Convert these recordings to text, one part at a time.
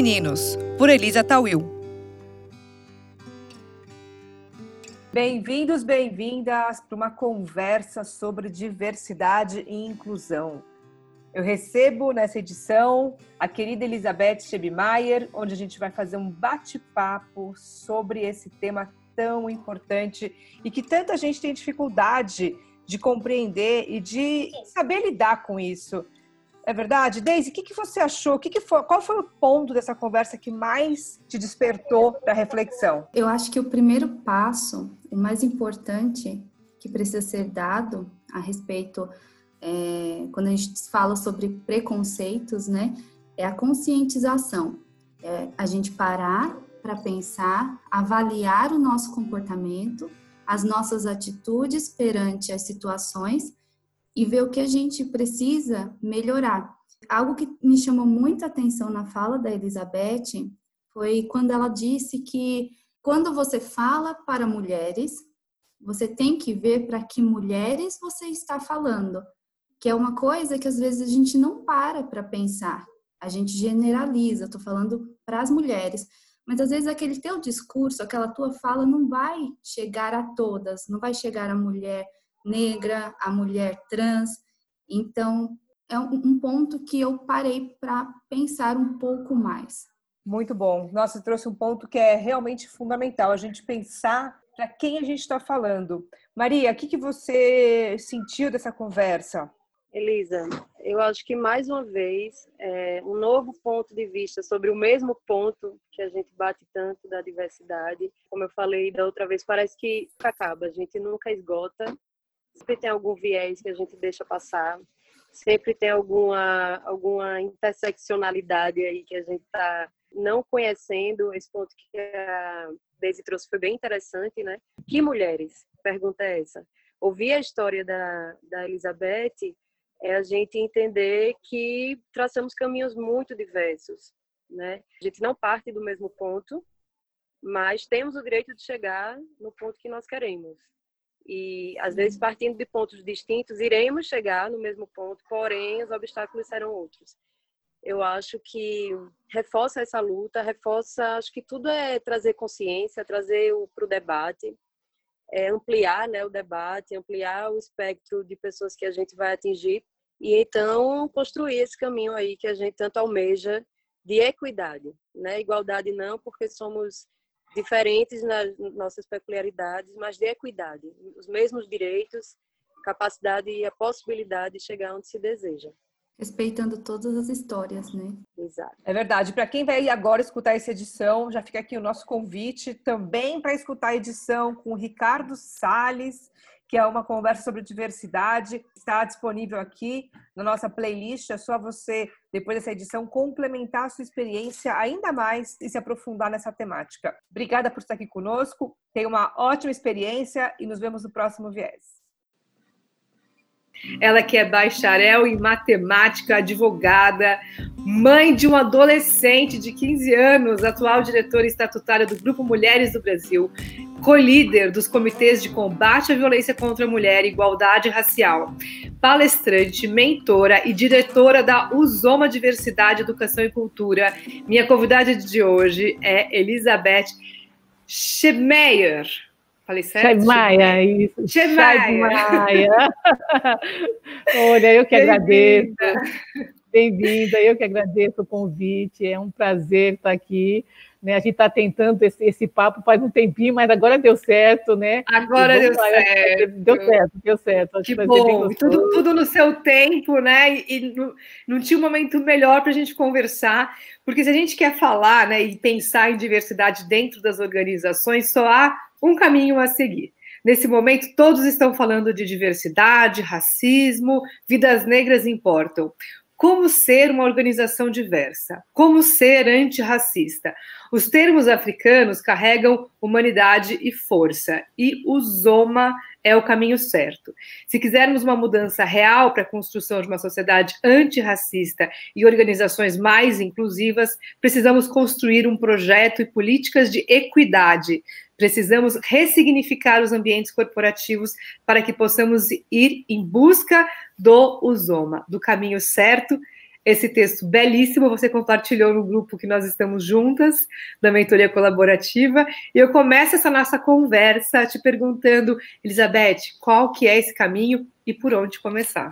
Meninos, por Elisa Tawil. Bem-vindos, bem-vindas para uma conversa sobre diversidade e inclusão. Eu recebo nessa edição a querida Elizabeth Schebmeier, onde a gente vai fazer um bate-papo sobre esse tema tão importante e que tanta gente tem dificuldade de compreender e de saber lidar com isso. É verdade? Deise, o que você achou? Qual foi o ponto dessa conversa que mais te despertou para reflexão? Eu acho que o primeiro passo, o mais importante que precisa ser dado a respeito, quando a gente fala sobre preconceitos, né, é a conscientização. A gente parar para pensar, avaliar o nosso comportamento, as nossas atitudes perante as situações e ver o que a gente precisa melhorar. Algo que me chamou muita atenção na fala da Elizabeth foi quando ela disse que quando você fala para mulheres, você tem que ver para que mulheres você está falando, que é uma coisa que às vezes a gente não para pensar. A gente generaliza, estou falando para as mulheres, mas às vezes aquele teu discurso, aquela tua fala não vai chegar a todas, não vai chegar à mulher negra, a mulher trans. Então, é um ponto que eu parei para pensar um pouco mais. Muito bom. Nossa, você trouxe um ponto que é realmente fundamental, a gente pensar para quem a gente está falando. Maria, o que você sentiu dessa conversa? Elisa, eu acho que mais uma vez um novo ponto de vista sobre o mesmo ponto que a gente bate tanto da diversidade. Como eu falei da outra vez, parece que acaba, a gente nunca esgota. Sempre tem algum viés que a gente deixa passar, sempre tem alguma interseccionalidade aí que a gente está não conhecendo. Esse ponto que a Deise trouxe foi bem interessante, né? Que mulheres? Pergunta é essa. Ouvir a história da Elizabeth é a gente entender que traçamos caminhos muito diversos, né? A gente não parte do mesmo ponto, mas temos o direito de chegar no ponto que nós queremos. E, às vezes, partindo de pontos distintos, iremos chegar no mesmo ponto, porém, os obstáculos serão outros. Eu acho que reforça essa luta, acho que tudo é trazer consciência, trazer para o debate, ampliar, né, o debate, ampliar o espectro de pessoas que a gente vai atingir e, então, construir esse caminho aí que a gente tanto almeja de equidade, né? Igualdade não, porque somos diferentes nas nossas peculiaridades, mas de equidade, os mesmos direitos, capacidade e a possibilidade de chegar onde se deseja. Respeitando todas as histórias, né? Exato. É verdade. Para quem vai agora escutar essa edição, já fica aqui o nosso convite também para escutar a edição com o Ricardo Salles, que é uma conversa sobre diversidade. Está disponível aqui na nossa playlist. É só você, depois dessa edição, complementar a sua experiência ainda mais e se aprofundar nessa temática. Obrigada por estar aqui conosco. Tenha uma ótima experiência e nos vemos no próximo Viés. Ela que é bacharel em matemática, advogada, mãe de um adolescente de 15 anos, atual diretora estatutária do Grupo Mulheres do Brasil, co-líder dos comitês de combate à violência contra a mulher e igualdade racial, palestrante, mentora e diretora da Uzoma Diversidade, Educação e Cultura. Minha convidada de hoje é Elizabeth Schebmeier. Falei certo? Schebmeier, isso. Schebmeier. Olha, eu que agradeço. Bem-vinda, eu que agradeço o convite. É um prazer estar aqui. Né? A gente está tentando esse papo faz um tempinho, mas agora deu certo, né? Agora deu certo. Deu certo. Que bom. Tudo no seu tempo, né? E não tinha um momento melhor para a gente conversar, porque se a gente quer falar, né, e pensar em diversidade dentro das organizações, só há um caminho a seguir. Nesse momento, todos estão falando de diversidade, racismo, vidas negras importam. Como ser uma organização diversa? Como ser antirracista? Os termos africanos carregam humanidade e força, e o Uzoma é o caminho certo. Se quisermos uma mudança real para a construção de uma sociedade antirracista e organizações mais inclusivas, precisamos construir um projeto e políticas de equidade. Precisamos ressignificar os ambientes corporativos para que possamos ir em busca do Uzoma, do caminho certo, esse texto belíssimo, você compartilhou no grupo que nós estamos juntas, da Mentoria Colaborativa, e eu começo essa nossa conversa te perguntando, Elizabeth, qual que é esse caminho e por onde começar?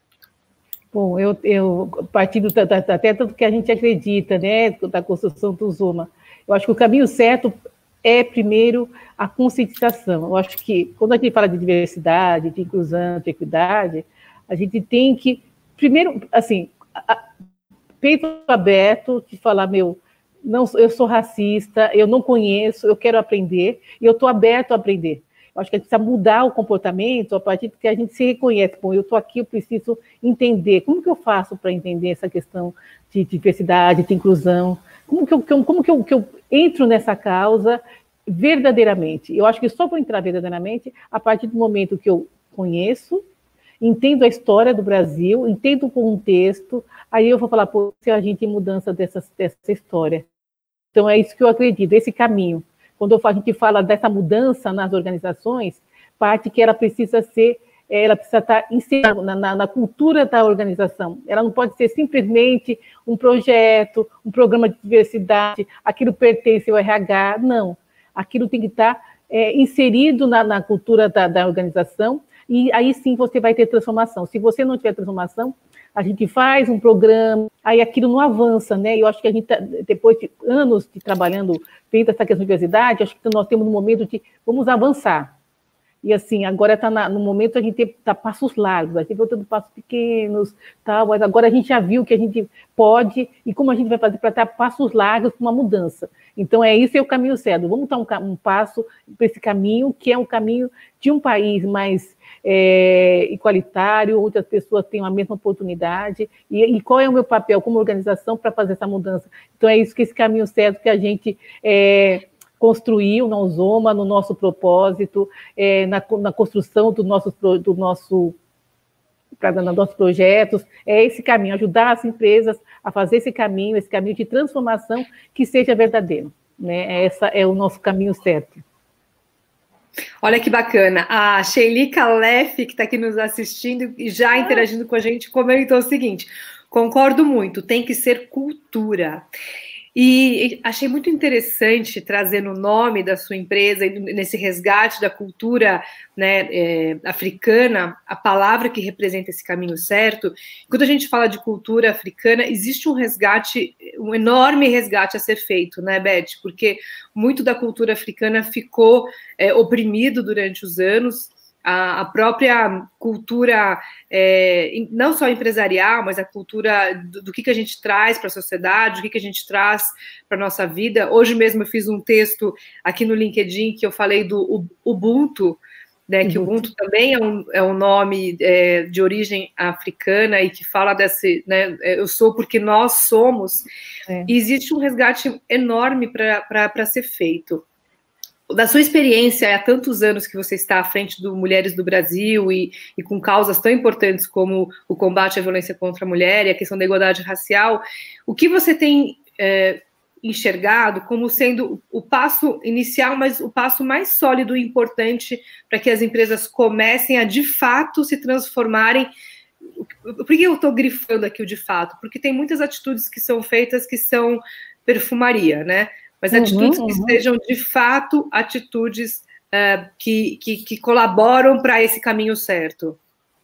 Bom, eu partindo até do que a gente acredita, né, da construção do Zoma, eu acho que o caminho certo é, primeiro, a conscientização. Eu acho que, quando a gente fala de diversidade, de inclusão, de equidade, a gente tem que, primeiro, assim, peito aberto, de falar, não, eu sou racista, eu não conheço, eu quero aprender, e eu estou aberto a aprender. Eu acho que a gente precisa mudar o comportamento a partir do que a gente se reconhece. Bom, eu estou aqui, eu preciso entender. Como que eu faço para entender essa questão de diversidade, de inclusão? Como que eu entro nessa causa verdadeiramente? Eu acho que só vou entrar verdadeiramente a partir do momento que eu conheço, entendo a história do Brasil, entendo o contexto, aí eu vou falar, pô, se a gente tem mudança dessa história. Então, é isso que eu acredito, esse caminho. Quando a gente fala dessa mudança nas organizações, parte que ela precisa estar inserida na cultura da organização. Ela não pode ser simplesmente um projeto, um programa de diversidade, aquilo pertence ao RH, não. Aquilo tem que estar inserido na cultura da organização, e aí sim você vai ter transformação. Se você não tiver transformação, a gente faz um programa, aí aquilo não avança, né? Eu acho que a gente, depois de anos de trabalhando dentro dessa questão de diversidade, acho que nós temos um momento de vamos avançar. E assim, agora está no momento a gente está passos largos, a gente voltando passos pequenos, tal, mas agora a gente já viu que a gente pode, e como a gente vai fazer para dar passos largos para uma mudança. Então, esse é o caminho certo. Vamos dar um passo para esse caminho, que é um caminho de um país mais igualitário, onde as pessoas têm a mesma oportunidade, e qual é o meu papel como organização para fazer essa mudança. Então, é isso que esse caminho certo que a gente construiu na Zoma, no nosso propósito, na construção dos nossos projetos, é esse caminho, ajudar as empresas a fazer esse caminho de transformação que seja verdadeiro, né? Esse é o nosso caminho certo. Olha que bacana, a Sheili Calef, que está aqui nos assistindo e já interagindo com a gente, comentou o seguinte, concordo muito, tem que ser cultura. E achei muito interessante trazer no nome da sua empresa, nesse resgate da cultura, né, africana, a palavra que representa esse caminho certo. Quando a gente fala de cultura africana, existe um resgate, um enorme resgate a ser feito, né, Beth? Porque muito da cultura africana ficou oprimido durante os anos. A própria cultura, não só empresarial, mas a cultura do que a gente traz para a sociedade, o que a gente traz para a nossa vida. Hoje mesmo eu fiz um texto aqui no LinkedIn que eu falei do Ubuntu, né, que Ubuntu também é um nome de origem africana e que fala desse, né, eu sou porque nós somos. E existe um resgate enorme para ser feito. Da sua experiência, há tantos anos que você está à frente do Mulheres do Brasil e com causas tão importantes como o combate à violência contra a mulher e a questão da igualdade racial, o que você tem enxergado como sendo o passo inicial, mas o passo mais sólido e importante para que as empresas comecem a, de fato, se transformarem? Por que eu estou grifando aqui o de fato? Porque tem muitas atitudes que são feitas que são perfumaria, né? Mas atitudes que sejam, de fato, atitudes que colaboram para esse caminho certo.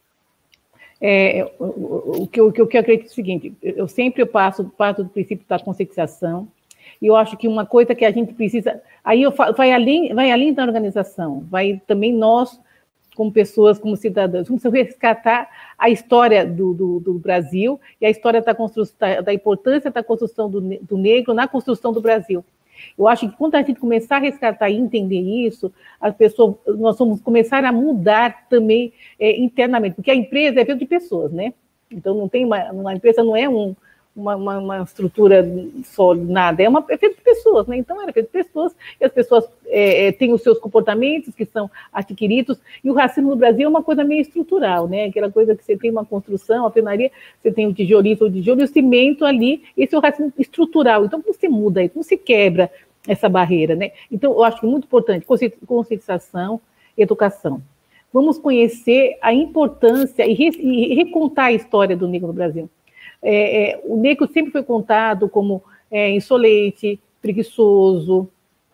O que eu acredito é o seguinte, eu sempre parto do princípio da conscientização, e eu acho que uma coisa que a gente precisa, aí vai além da organização, vai também nós, como pessoas, como cidadãos, vamos resgatar a história do Brasil e a história da importância da construção do negro na construção do Brasil. Eu acho que quando a gente começar a resgatar e entender isso, nós vamos começar a mudar também internamente, porque a empresa é feita de pessoas, né? Então não tem uma empresa não é uma estrutura só nada, é feita de pessoas, né? Então é feita de pessoas, e as pessoas têm os seus comportamentos que são adquiridos, e o racismo no Brasil é uma coisa meio estrutural, né? Aquela coisa que você tem uma construção, a alvenaria, você tem o tijolo e o cimento ali, esse é o racismo estrutural. Então como você muda isso? Como você quebra essa barreira, né? Então eu acho que é muito importante conscientização, educação. Vamos conhecer a importância e recontar a história do negro no Brasil. o negro sempre foi contado como insolente, preguiçoso,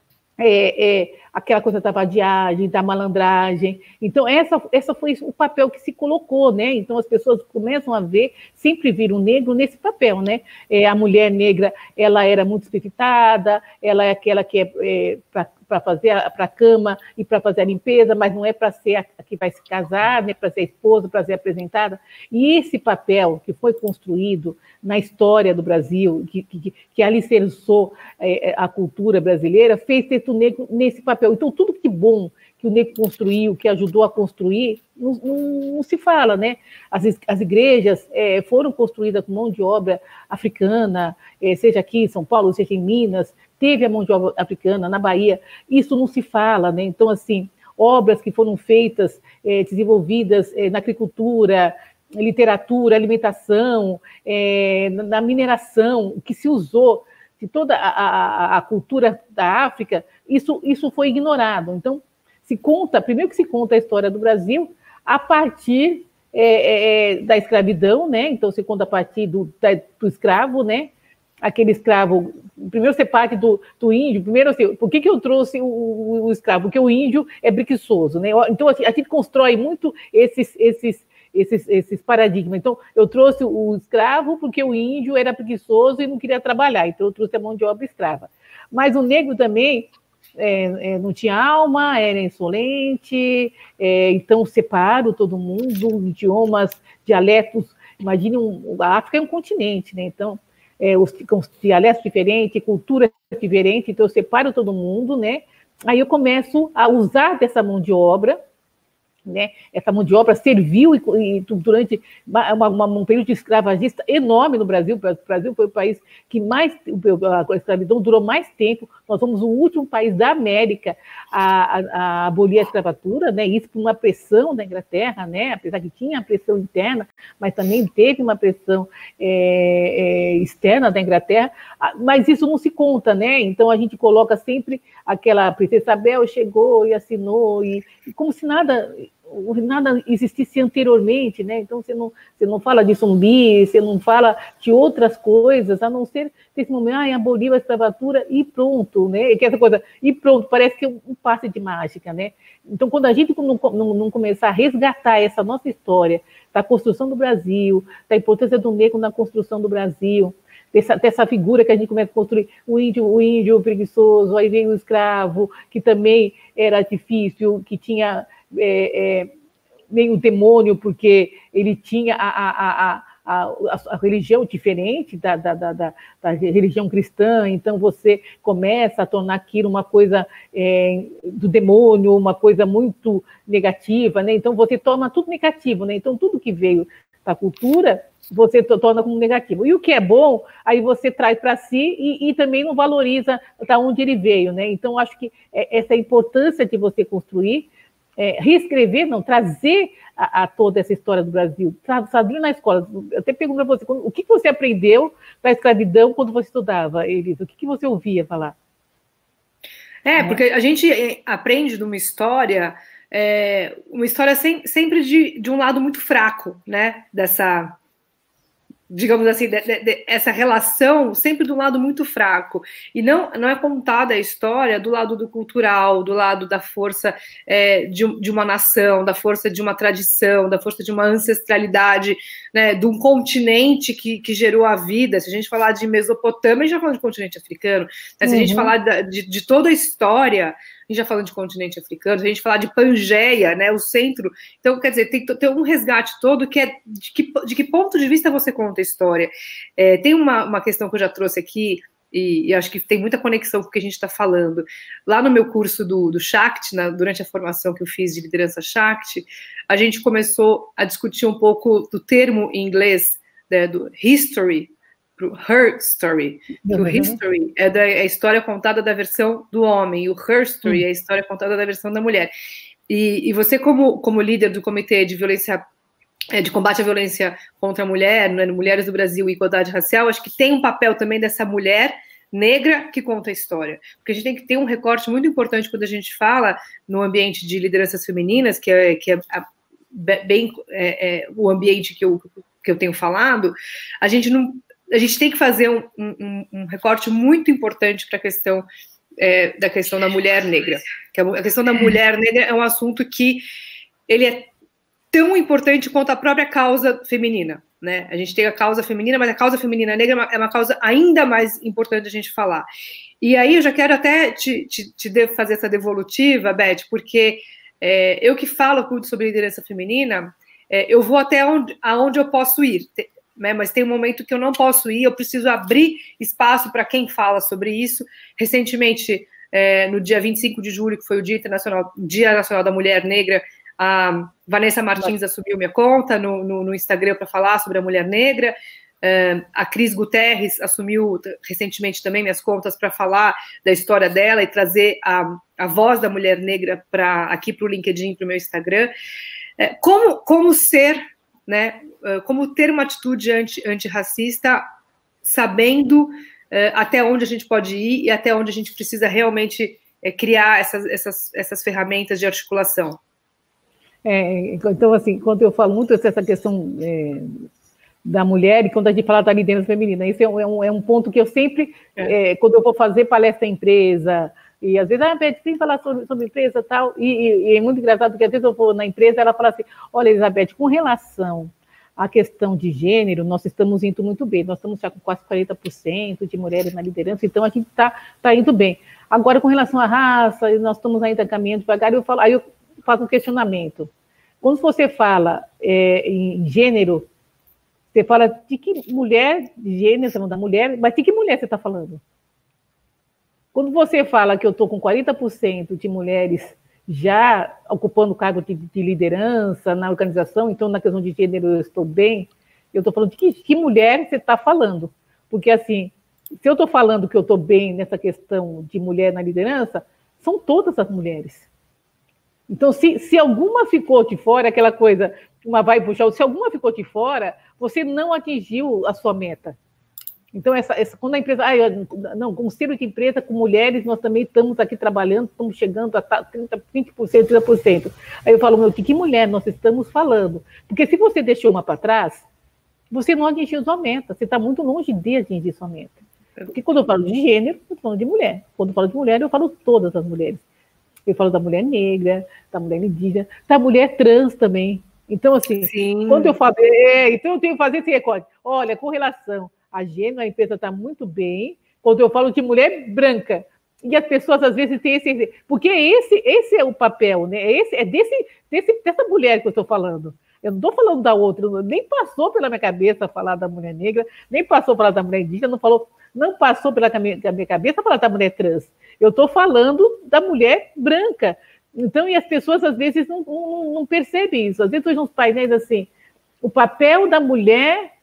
aquela coisa da vadiagem, da malandragem. Então, essa foi o papel que se colocou, né? Então, as pessoas começam a ver, sempre viram o negro nesse papel, né? A mulher negra, ela era muito espiritada, ela é aquela que para fazer para a cama e para fazer a limpeza, mas não é para ser a que vai se casar, né? Para ser a esposa, para ser apresentada. E esse papel que foi construído na história do Brasil, que alicerçou a cultura brasileira, fez ter o negro nesse papel. Então, tudo que bom que o negro construiu, que ajudou a construir, não se fala, né? As igrejas foram construídas com mão de obra africana, seja aqui em São Paulo, seja em Minas, teve a mão de obra africana na Bahia, isso não se fala, né? Então, assim, obras que foram feitas, desenvolvidas na agricultura, literatura, alimentação, na mineração, que se usou de toda a cultura da África, isso foi ignorado. Então, primeiro que se conta a história do Brasil a partir da escravidão, né? Então, se conta a partir do escravo, né? Aquele escravo, primeiro você parte do índio, primeiro assim, por que eu trouxe o escravo? Porque o índio é preguiçoso, né? Então, a gente constrói muito esses paradigmas. Então, eu trouxe o escravo porque o índio era preguiçoso e não queria trabalhar, então eu trouxe a mão de obra escrava. Mas o negro também não tinha alma, era insolente, então separo todo mundo, idiomas, dialetos. Imagine, a África é um continente, né? Então, os dialetos diferentes, culturas diferentes, então eu separo todo mundo, né? Aí eu começo a usar dessa mão de obra, né? Essa mão de obra serviu durante um período escravagista enorme no Brasil. O Brasil foi o país que mais, a escravidão durou mais tempo. Nós fomos o último país da América a abolir a escravatura, né? Isso por uma pressão da Inglaterra, né? Apesar que tinha a pressão interna, mas também teve uma pressão externa da Inglaterra, mas isso não se conta, né? Então a gente coloca sempre aquela princesa Isabel chegou e assinou, e como se nada existisse anteriormente, né? Então você não fala de zumbi, você não fala de outras coisas, a não ser desse momento, aboliu a escravatura e pronto, né? Que essa coisa, e pronto, parece que é um passe de mágica, né? Então, quando a gente não começar a resgatar essa nossa história, da construção do Brasil, da importância do negro na construção do Brasil, dessa figura que a gente começa a construir, o índio preguiçoso, aí vem o escravo, que também era difícil, que tinha meio demônio, porque ele tinha a religião diferente da religião cristã, então você começa a tornar aquilo uma coisa do demônio, uma coisa muito negativa, né? Então você torna tudo negativo, né? Então tudo que veio da cultura você torna como negativo. E o que é bom, aí você traz para si e também não valoriza da onde ele veio, né? Então acho que essa importância de você construir, reescrever, não, trazer a toda essa história do Brasil, trazer na escola. Eu até pergunto para você, o que você aprendeu da escravidão quando você estudava, Elisa? O que você ouvia falar? Porque a gente aprende de uma história sempre de um lado muito fraco, né? Dessa, digamos assim, essa relação sempre de um lado muito fraco. E não é contada a história do lado do cultural, do lado da força de uma nação, da força de uma tradição, da força de uma ancestralidade, né, de um continente que gerou a vida. Se a gente falar de Mesopotâmia, a gente já fala de continente africano. Né? Se a gente falar de toda a história, a gente já falando de continente africano, se a gente falar de Pangeia, né, o centro. Então, quer dizer, tem um resgate todo que é de que ponto de vista você conta a história. Tem uma questão que eu já trouxe aqui, e acho que tem muita conexão com o que a gente está falando. Lá no meu curso do Shakti, durante a formação que eu fiz de liderança Shakti, a gente começou a discutir um pouco do termo em inglês, né, do history, para o her story. O history é a história contada da versão do homem, e o her story é a história contada da versão da mulher. E você, como líder do Comitê de Violência, de Combate à Violência contra a Mulher, né, Mulheres do Brasil e Igualdade Racial, acho que tem um papel também dessa mulher negra que conta a história. Porque a gente tem que ter um recorte muito importante quando a gente fala no ambiente de lideranças femininas, que é bem o ambiente que eu que eu tenho falado, a gente tem que fazer um recorte muito importante para a questão da questão da mulher negra. A questão da mulher negra é um assunto que ele é tão importante quanto a própria causa feminina, né? A gente tem a causa feminina, mas a causa feminina negra é uma causa ainda mais importante a gente falar. E aí eu já quero até te fazer essa devolutiva, Beth, porque eu que falo tudo sobre liderança feminina, eu vou até aonde eu posso ir, né? Mas tem um momento que eu não posso ir, eu preciso abrir espaço para quem fala sobre isso. Recentemente, no dia 25 de julho, que foi o Dia Nacional da Mulher Negra, a Vanessa Martins assumiu minha conta no Instagram para falar sobre a mulher negra. A Cris Guterres assumiu recentemente também minhas contas para falar da história dela e trazer a voz da mulher negra aqui para o LinkedIn, para o meu Instagram. Como ser, né? Como ter uma atitude antirracista, sabendo até onde a gente pode ir e até onde a gente precisa realmente criar essas ferramentas de articulação. Então, assim, quando eu falo muito dessa questão da mulher, e quando a gente fala da liderança feminina, isso é um ponto que eu sempre, quando eu vou fazer palestra em empresa, e às vezes, Beth, tem que falar sobre empresa e tal, e é muito engraçado, porque às vezes eu vou na empresa, ela fala assim, olha, Elizabeth, com relação à questão de gênero, nós estamos indo muito bem, nós estamos já com quase 40% de mulheres na liderança, então a gente está indo bem. Agora, com relação à raça, nós estamos ainda caminhando devagar, aí eu faço um questionamento. Quando você fala em gênero, você fala de que mulher, de gênero, você da mulher, mas de que mulher você está falando? Quando você fala que eu estou com 40% de mulheres já ocupando cargo de liderança na organização, então na questão de gênero eu estou bem, eu estou falando de que mulher você está falando? Porque assim, se eu estou falando que eu estou bem nessa questão de mulher na liderança, são todas as mulheres. Então, se alguma ficou de fora, aquela coisa, uma vai puxar, se alguma ficou de fora, você não atingiu a sua meta. Então, quando a empresa... não, conselho de empresa com mulheres, nós também estamos aqui trabalhando, estamos chegando a 30%, 20%, 30%. Aí eu falo, de que mulher nós estamos falando? Porque se você deixou uma para trás, você não atingiu sua meta, você está muito longe de atingir sua meta. Porque quando eu falo de gênero, eu estou falando de mulher. Quando eu falo de mulher, eu falo todas as mulheres. Eu falo da mulher negra, da mulher indígena, da mulher trans também. Então, assim, sim, quando eu falo... então eu tenho que fazer esse recorte. Olha, com relação a gênero, a empresa está muito bem. Quando eu falo de mulher branca, e as pessoas, às vezes, têm esse... Porque esse é o papel, né? Dessa mulher que eu estou falando. Eu não estou falando da outra, nem passou pela minha cabeça falar da mulher negra, nem passou pela da mulher indígena, não passou pela minha cabeça falar da mulher trans. Eu estou falando da mulher branca. Então, e as pessoas, às vezes, não percebem isso. Às vezes, hoje, uns painéis assim, o papel da mulher...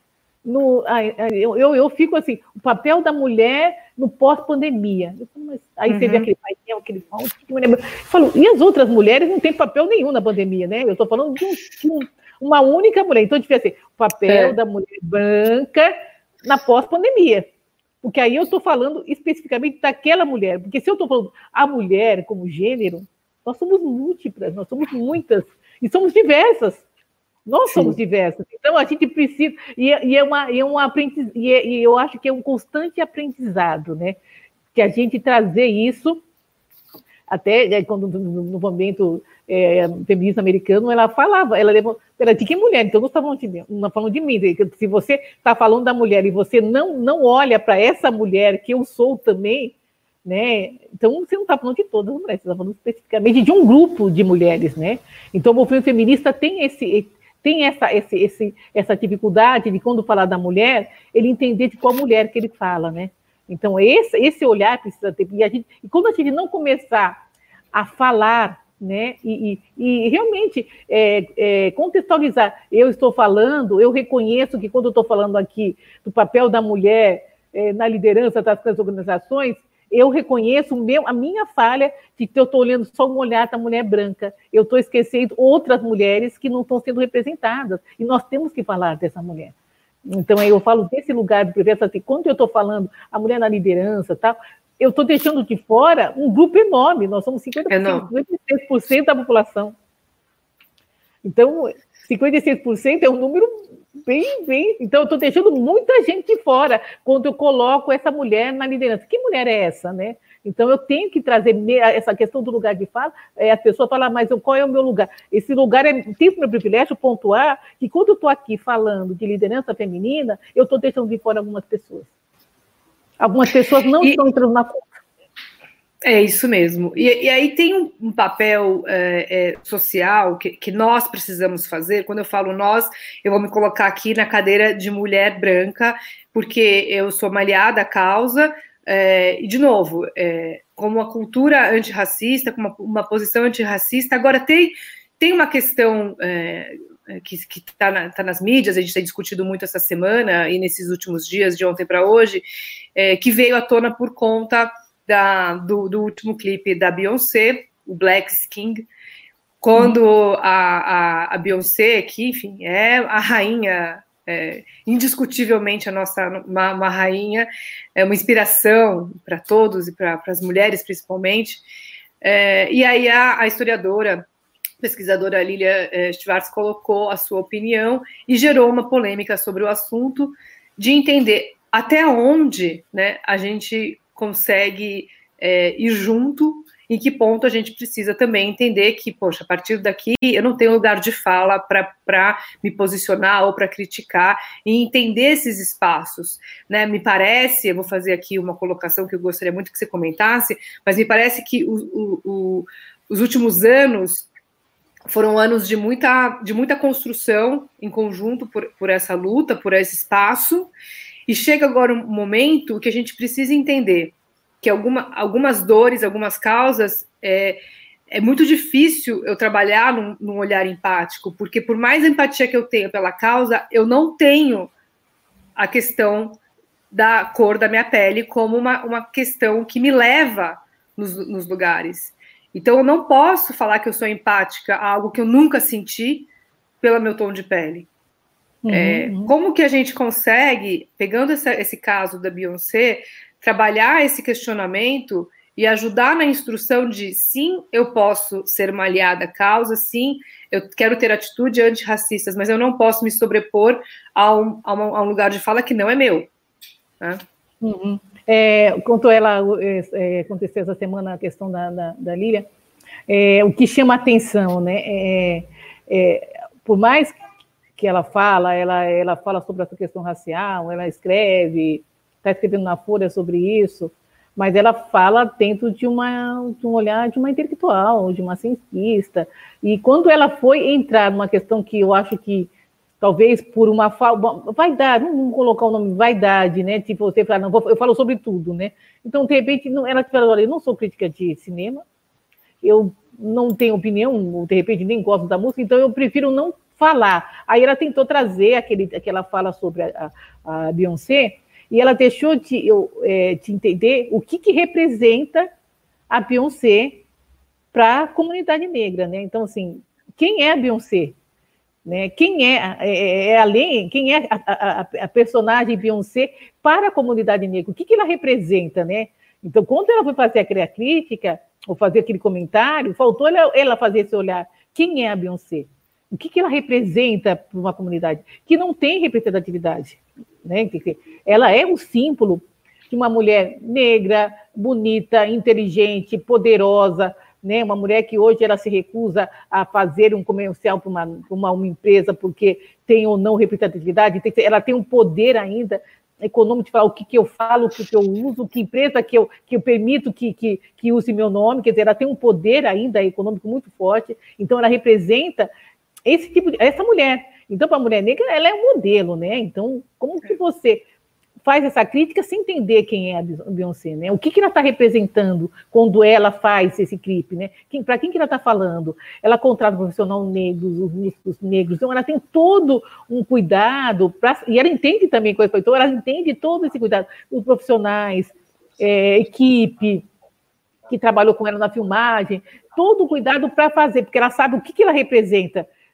Eu fico assim, o papel da mulher no pós-pandemia. Aí você vê aquele painel, aquele eu falo, e as outras mulheres não têm papel nenhum na pandemia, né? Eu estou falando de uma única mulher. Então, devia ser o papel da mulher branca na pós-pandemia. Porque aí eu estou falando especificamente daquela mulher. Porque se eu estou falando a mulher como gênero, nós somos múltiplas, nós somos muitas, e somos diversas. Nós somos diversas. Então, a gente precisa... E eu acho que é um constante aprendizado, né? Que a gente trazer isso, até quando no movimento feminista americano, ela falava, ela de que mulher? Então, não falando de mim. Se você está falando da mulher e você não olha para essa mulher que eu sou também, né? Então, você não está falando de todas as mulheres, você está falando especificamente de um grupo de mulheres, né? Então, o movimento feminista tem essa dificuldade de, quando falar da mulher, ele entender de qual mulher que ele fala, né? Então, esse olhar precisa ter... E quando a gente não começar a falar, né, e realmente contextualizar, eu estou falando, eu reconheço que quando eu estou falando aqui do papel da mulher na liderança das organizações, eu reconheço a minha falha de que eu estou olhando só um olhar da mulher branca. Eu estou esquecendo outras mulheres que não estão sendo representadas. E nós temos que falar dessa mulher. Então, aí eu falo desse lugar de presença, assim, quando eu estou falando a mulher na liderança, tal, eu estou deixando de fora um grupo enorme. Nós somos 50%, 56% da população. Então, 56% é um número bem. Então, eu estou deixando muita gente fora quando eu coloco essa mulher na liderança. Que mulher é essa, né? Então, eu tenho que trazer essa questão do lugar de fala. A pessoa fala, mas qual é o meu lugar? Esse lugar tem o meu privilégio pontuar que quando eu estou aqui falando de liderança feminina, eu estou deixando de fora algumas pessoas. Algumas pessoas não estão entrando na conta. É isso mesmo. E aí tem um papel social que nós precisamos fazer. Quando eu falo nós, eu vou me colocar aqui na cadeira de mulher branca, porque eu sou uma aliada à causa. E, de novo, como uma cultura antirracista, com uma posição antirracista, agora tem uma questão que está nas mídias, a gente tem discutido muito essa semana e nesses últimos dias, de ontem para hoje, que veio à tona por conta do último clipe da Beyoncé, o Black Skin, quando a Beyoncé, que, enfim, é a rainha... indiscutivelmente uma rainha, é uma inspiração para todos e para as mulheres principalmente. E aí a historiadora, pesquisadora Lilia Schwartz colocou a sua opinião e gerou uma polêmica sobre o assunto, de entender até onde, né, a gente consegue ir junto. Em que ponto a gente precisa também entender que, poxa, a partir daqui eu não tenho lugar de fala para me posicionar ou para criticar, e entender esses espaços, né? Me parece, eu vou fazer aqui uma colocação que eu gostaria muito que você comentasse, mas me parece que os últimos anos foram anos de muita construção em conjunto por essa luta, por esse espaço, e chega agora um momento que a gente precisa entender que algumas dores, algumas causas, é muito difícil eu trabalhar num olhar empático, porque por mais empatia que eu tenha pela causa, eu não tenho a questão da cor da minha pele como uma questão que me leva nos lugares. Então, eu não posso falar que eu sou empática a algo que eu nunca senti pelo meu tom de pele. Como que a gente consegue, pegando esse caso da Beyoncé, trabalhar esse questionamento e ajudar na instrução de, sim, eu posso ser uma aliada à causa, sim, eu quero ter atitudes antirracistas, mas eu não posso me sobrepor a um lugar de fala que não é meu. Né? Quanto ela aconteceu essa semana, a questão da Lília, o que chama atenção, né? Por mais que ela fala sobre essa questão racial, ela está escrevendo na Folha sobre isso, mas ela fala dentro de um olhar de uma intelectual, de uma cientista. E quando ela foi entrar numa questão que eu acho que talvez por uma vaidade, vamos colocar o nome vaidade, né? Tipo, você fala, não, eu falo sobre tudo, né? Então, de repente, ela fala, olha, eu não sou crítica de cinema, eu não tenho opinião, ou de repente nem gosto da música, então eu prefiro não falar. Aí ela tentou trazer aquela fala sobre a Beyoncé, e ela deixou de entender o que representa a Beyoncé para a comunidade negra, né? Então, assim, quem é a Beyoncé? Né? Quem é a personagem Beyoncé para a comunidade negra? O que ela representa, né? Então, quando ela foi fazer aquela crítica, ou fazer aquele comentário, faltou ela fazer esse olhar. Quem é a Beyoncé? O que ela representa para uma comunidade que não tem representatividade? Né? Ela é um símbolo de uma mulher negra, bonita, inteligente, poderosa, né? Uma mulher que hoje ela se recusa a fazer um comercial para uma empresa porque tem ou não representatividade, ela tem um poder ainda econômico de falar o que eu falo, o que eu uso, que empresa que eu permito que use meu nome, quer dizer, ela tem um poder ainda econômico muito forte, então ela representa essa mulher. Então, para a mulher negra, ela é um modelo, né? Então, como que você faz essa crítica sem entender quem é a Beyoncé, né? O que ela está representando quando ela faz esse clipe, né? Para quem que ela está falando? Ela contrata profissional negros, os músicos negros, então ela tem todo um cuidado, e ela entende também com então ela entende todo esse cuidado, os profissionais, equipe que trabalhou com ela na filmagem, todo o cuidado para fazer, porque ela sabe o que ela representa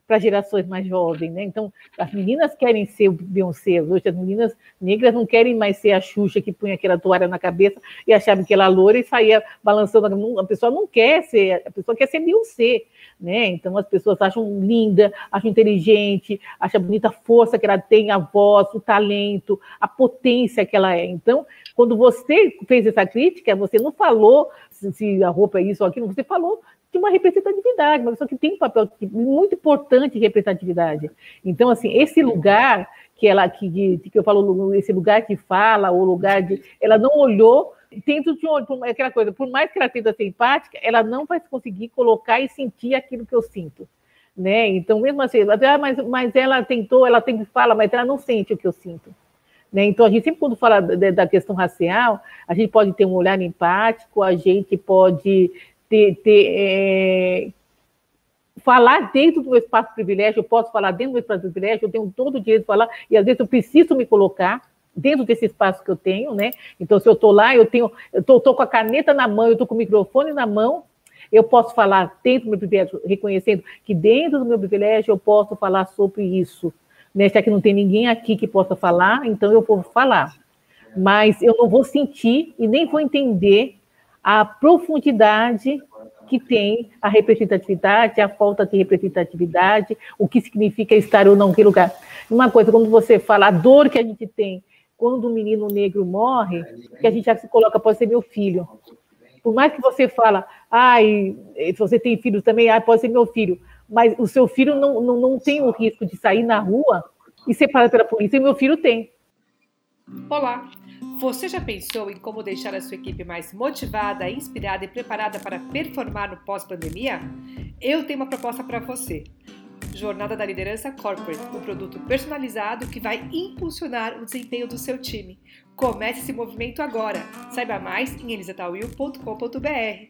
para gerações mais jovens, né? Então, as meninas querem ser o Beyoncé, hoje as meninas negras não querem mais ser a Xuxa que punha aquela toalha na cabeça e achava que ela loura e saía balançando. A pessoa não quer ser, a pessoa quer ser Beyoncé, né? Então, as pessoas acham linda, acham inteligente, acham bonita a força que ela tem, a voz, o talento, a potência que ela é. Então, quando você fez essa crítica, você não falou se a roupa é isso ou aquilo, você falou de uma representatividade, uma pessoa que tem um papel muito importante de representatividade. Então, assim, esse lugar que eu falo, esse lugar que fala, o lugar de... Ela não olhou dentro de aquela coisa, por mais que ela tente ser empática, ela não vai conseguir colocar e sentir aquilo que eu sinto. Né? Então, mesmo assim, mas ela tentou, ela tem que falar, mas ela não sente o que eu sinto. Né? Então, a gente sempre, quando fala da questão racial, a gente pode ter um olhar empático, a gente pode falar dentro do meu espaço de privilégio, eu posso falar dentro do meu espaço de privilégio, eu tenho todo o direito de falar, e às vezes eu preciso me colocar dentro desse espaço que eu tenho, né? Então, se eu estou lá, eu estou com a caneta na mão, eu estou com o microfone na mão, eu posso falar dentro do meu privilégio, reconhecendo que dentro do meu privilégio eu posso falar sobre isso. Né? Já que não tem ninguém aqui que possa falar, então eu vou falar. Mas eu não vou sentir e nem vou entender a profundidade que tem a representatividade, a falta de representatividade, o que significa estar ou não em que lugar. Uma coisa, quando você fala a dor que a gente tem quando um menino negro morre, que a gente já se coloca, pode ser meu filho. Por mais que você fala, se você tem filhos também, pode ser meu filho, mas o seu filho não tem o risco de sair na rua e ser parado pela polícia, e meu filho tem. Olá! Você já pensou em como deixar a sua equipe mais motivada, inspirada e preparada para performar no pós-pandemia? Eu tenho uma proposta para você. Jornada da Liderança Corporate, um produto personalizado que vai impulsionar o desempenho do seu time. Comece esse movimento agora. Saiba mais em elisatawil.com.br.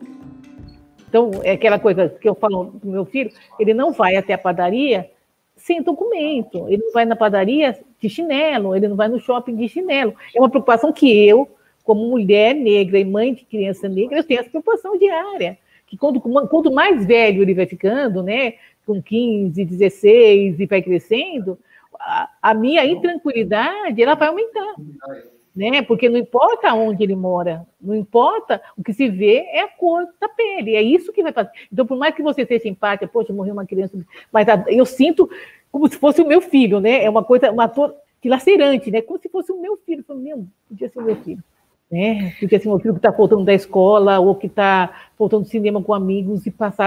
Então, é aquela coisa que eu falo do meu filho, ele não vai até a padaria sem documento, ele não vai na padaria de chinelo, ele não vai no shopping de chinelo. É uma preocupação que eu, como mulher negra e mãe de criança negra, eu tenho essa preocupação diária, que quanto mais velho ele vai ficando, né, com 15, 16 e vai crescendo, a minha intranquilidade ela vai aumentar. Né? Porque não importa onde ele mora, não importa, o que se vê é a cor da pele, é isso que vai fazer. Então, por mais que você seja empática, poxa, morreu uma criança, mas eu sinto como se fosse o meu filho, né? É uma coisa, uma dor dilacerante, né? Como se fosse o meu filho. Podia ser o meu filho. Né? Podia ser o meu filho que está voltando da escola ou que está voltando do cinema com amigos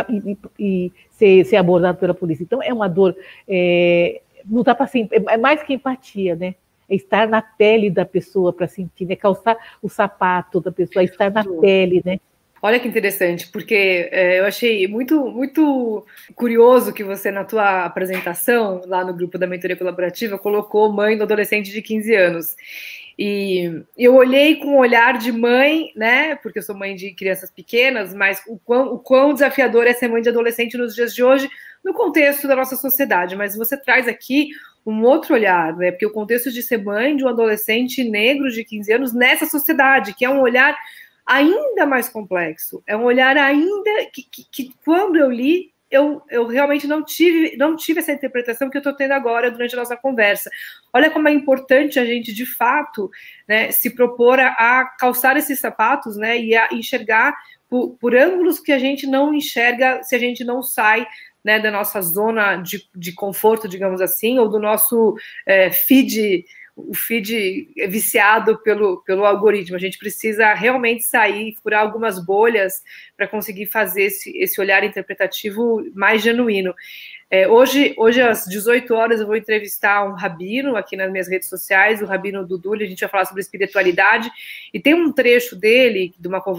e ser abordado pela polícia. Então, é uma dor, não dá para ser, é mais que empatia, né? É estar na pele da pessoa para sentir, né? Calçar o sapato da pessoa, estar na pele, né? Olha que interessante, porque eu achei muito, muito curioso que você, na tua apresentação, lá no grupo da Mentoria Colaborativa, colocou mãe do adolescente de 15 anos. E eu olhei com um olhar de mãe, né? Porque eu sou mãe de crianças pequenas, mas o quão desafiador é ser mãe de adolescente nos dias de hoje, no contexto da nossa sociedade. Mas você traz aqui um outro olhar, né? Porque o contexto de ser mãe de um adolescente negro de 15 anos nessa sociedade, que é um olhar ainda mais complexo, é um olhar ainda que quando eu li, eu realmente não tive essa interpretação que eu estou tendo agora durante a nossa conversa. Olha como é importante a gente, de fato, né, se propor a calçar esses sapatos, né, e a enxergar por ângulos que a gente não enxerga se a gente não sai, né, da nossa zona de conforto, digamos assim, ou do nosso feed, o feed viciado pelo algoritmo. A gente precisa realmente sair, furar algumas bolhas para conseguir fazer esse olhar interpretativo mais genuíno. Hoje, às 18 horas, eu vou entrevistar um rabino aqui nas minhas redes sociais, o rabino Dudu, a gente vai falar sobre espiritualidade, e tem um trecho dele, de uma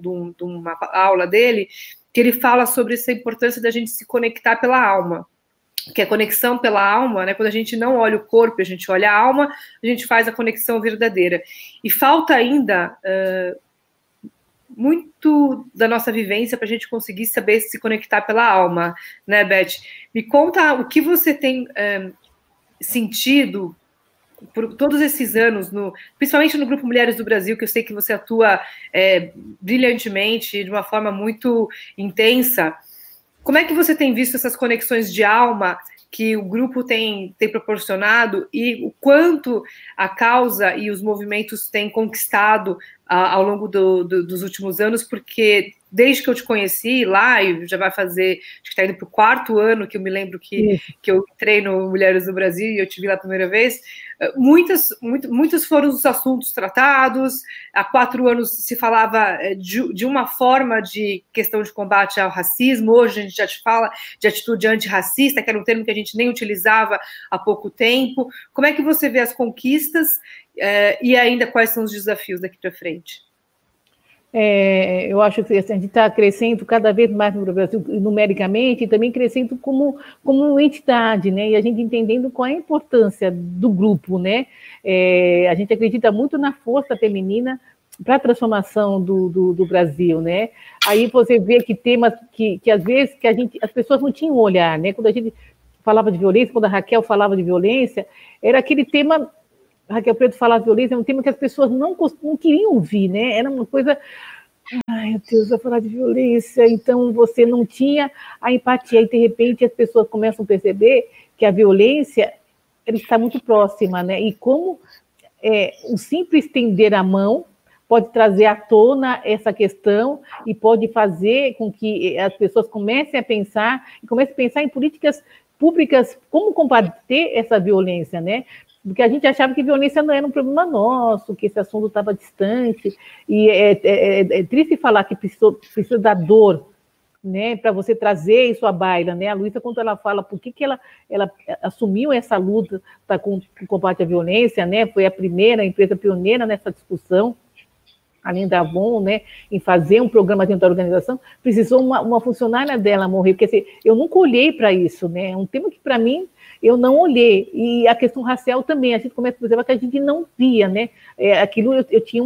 aula dele, que ele fala sobre essa importância da gente se conectar pela alma, que a conexão pela alma, né, quando a gente não olha o corpo, a gente olha a alma, a gente faz a conexão verdadeira. E falta ainda muito da nossa vivência para a gente conseguir saber se conectar pela alma, né, Beth? Me conta o que você tem sentido por todos esses anos, principalmente no Grupo Mulheres do Brasil, que eu sei que você atua brilhantemente, de uma forma muito intensa. Como é que você tem visto essas conexões de alma que o grupo tem proporcionado e o quanto a causa e os movimentos têm conquistado ao longo dos últimos anos? Porque desde que eu te conheci lá, e já vai fazer, acho que está indo para o 4º ano, que eu me lembro que eu entrei no Mulheres do Brasil e eu te vi lá a primeira vez, muitos foram os assuntos tratados. Há 4 anos se falava de uma forma de questão de combate ao racismo, hoje a gente já te fala de atitude antirracista, que era um termo que a gente nem utilizava há pouco tempo. Como é que você vê as conquistas e ainda quais são os desafios daqui para frente? Eu acho que a gente está crescendo cada vez mais no Brasil, numericamente, e também crescendo como entidade, né? E a gente entendendo qual é a importância do grupo, né? A gente acredita muito na força feminina para a transformação do Brasil, né? Aí você vê que temas que às vezes as pessoas não tinham olhar, né? Quando a gente falava de violência, quando a Raquel falava de violência, era aquele tema. Raquel Preto falar violência é um tema que as pessoas não queriam ouvir, né? Era uma coisa, ai, meu Deus, vai falar de violência, então você não tinha a empatia, e de repente as pessoas começam a perceber que a violência ela está muito próxima, né? E como o simples estender a mão pode trazer à tona essa questão e pode fazer com que as pessoas comecem a pensar em políticas públicas, como combater essa violência, né? Porque a gente achava que violência não era um problema nosso, que esse assunto estava distante, e é triste falar que precisa da dor, né, para você trazer isso à baila, né? A Luísa, quando ela fala por que ela assumiu essa luta com o combate à violência, né? Foi a primeira empresa pioneira nessa discussão, além da Avon, né, em fazer um programa dentro da organização, precisou uma funcionária dela morrer, porque assim, eu nunca olhei para isso, né? É um tema que, para mim, eu não olhei. E a questão racial também, a gente começa a perceber que a gente não via, né? Aquilo, eu tinha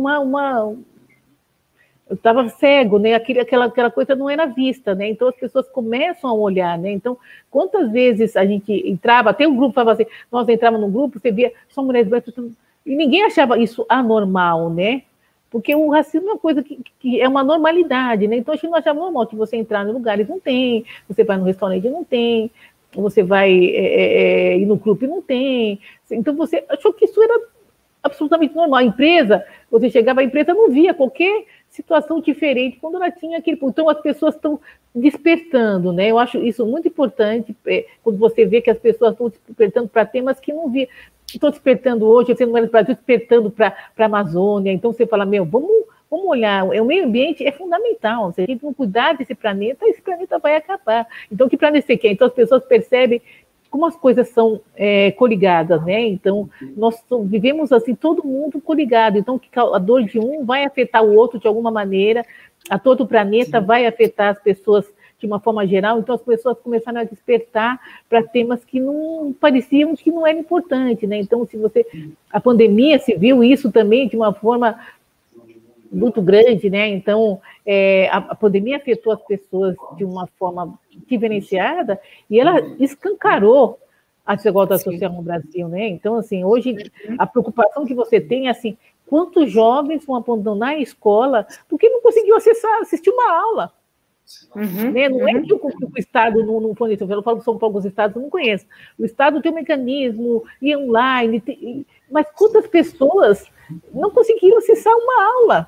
eu estava cego, né? Aquela coisa não era vista, né? Então as pessoas começam a olhar, né? Então, quantas vezes a gente entrava, até um grupo falava assim, nós entrávamos num grupo, você via só mulheres brancas, e ninguém achava isso anormal, né? Porque o racismo é uma coisa que é uma normalidade, né? Então a gente não achava normal que você entrar em lugares, não tem, você vai no restaurante, não tem, você vai ir no clube, não tem. Então você achou que isso era absolutamente normal. A empresa, você chegava, a empresa não via qualquer situação diferente quando ela tinha aquele... Então as pessoas estão despertando, né? Eu acho isso muito importante, quando você vê que as pessoas estão despertando para temas que não via. Estou despertando hoje, você não era despertando para a Amazônia, então você fala, vamos olhar, o meio ambiente é fundamental, se a gente não cuidar desse planeta, esse planeta vai acabar. Então, que planeta você quer? Então, as pessoas percebem como as coisas são coligadas, né? Então, nós vivemos assim, todo mundo coligado, então a dor de um vai afetar o outro de alguma maneira, a todo o planeta vai afetar as pessoas de uma forma geral, então as pessoas começaram a despertar para temas que não pareciam que não era importante, né? Então, a pandemia se viu isso também de uma forma muito grande, né? Então, a pandemia afetou as pessoas de uma forma diferenciada e ela escancarou a desigualdade social no Brasil, né? Então, assim, hoje a preocupação que você tem é assim, quantos jovens vão abandonar a escola porque não conseguiu assistir uma aula? Né? Não é que o Estado não forneceu, eu falo que são poucos estados, eu não conheço. O Estado tem um mecanismo, e online, mas quantas pessoas não conseguiram acessar uma aula?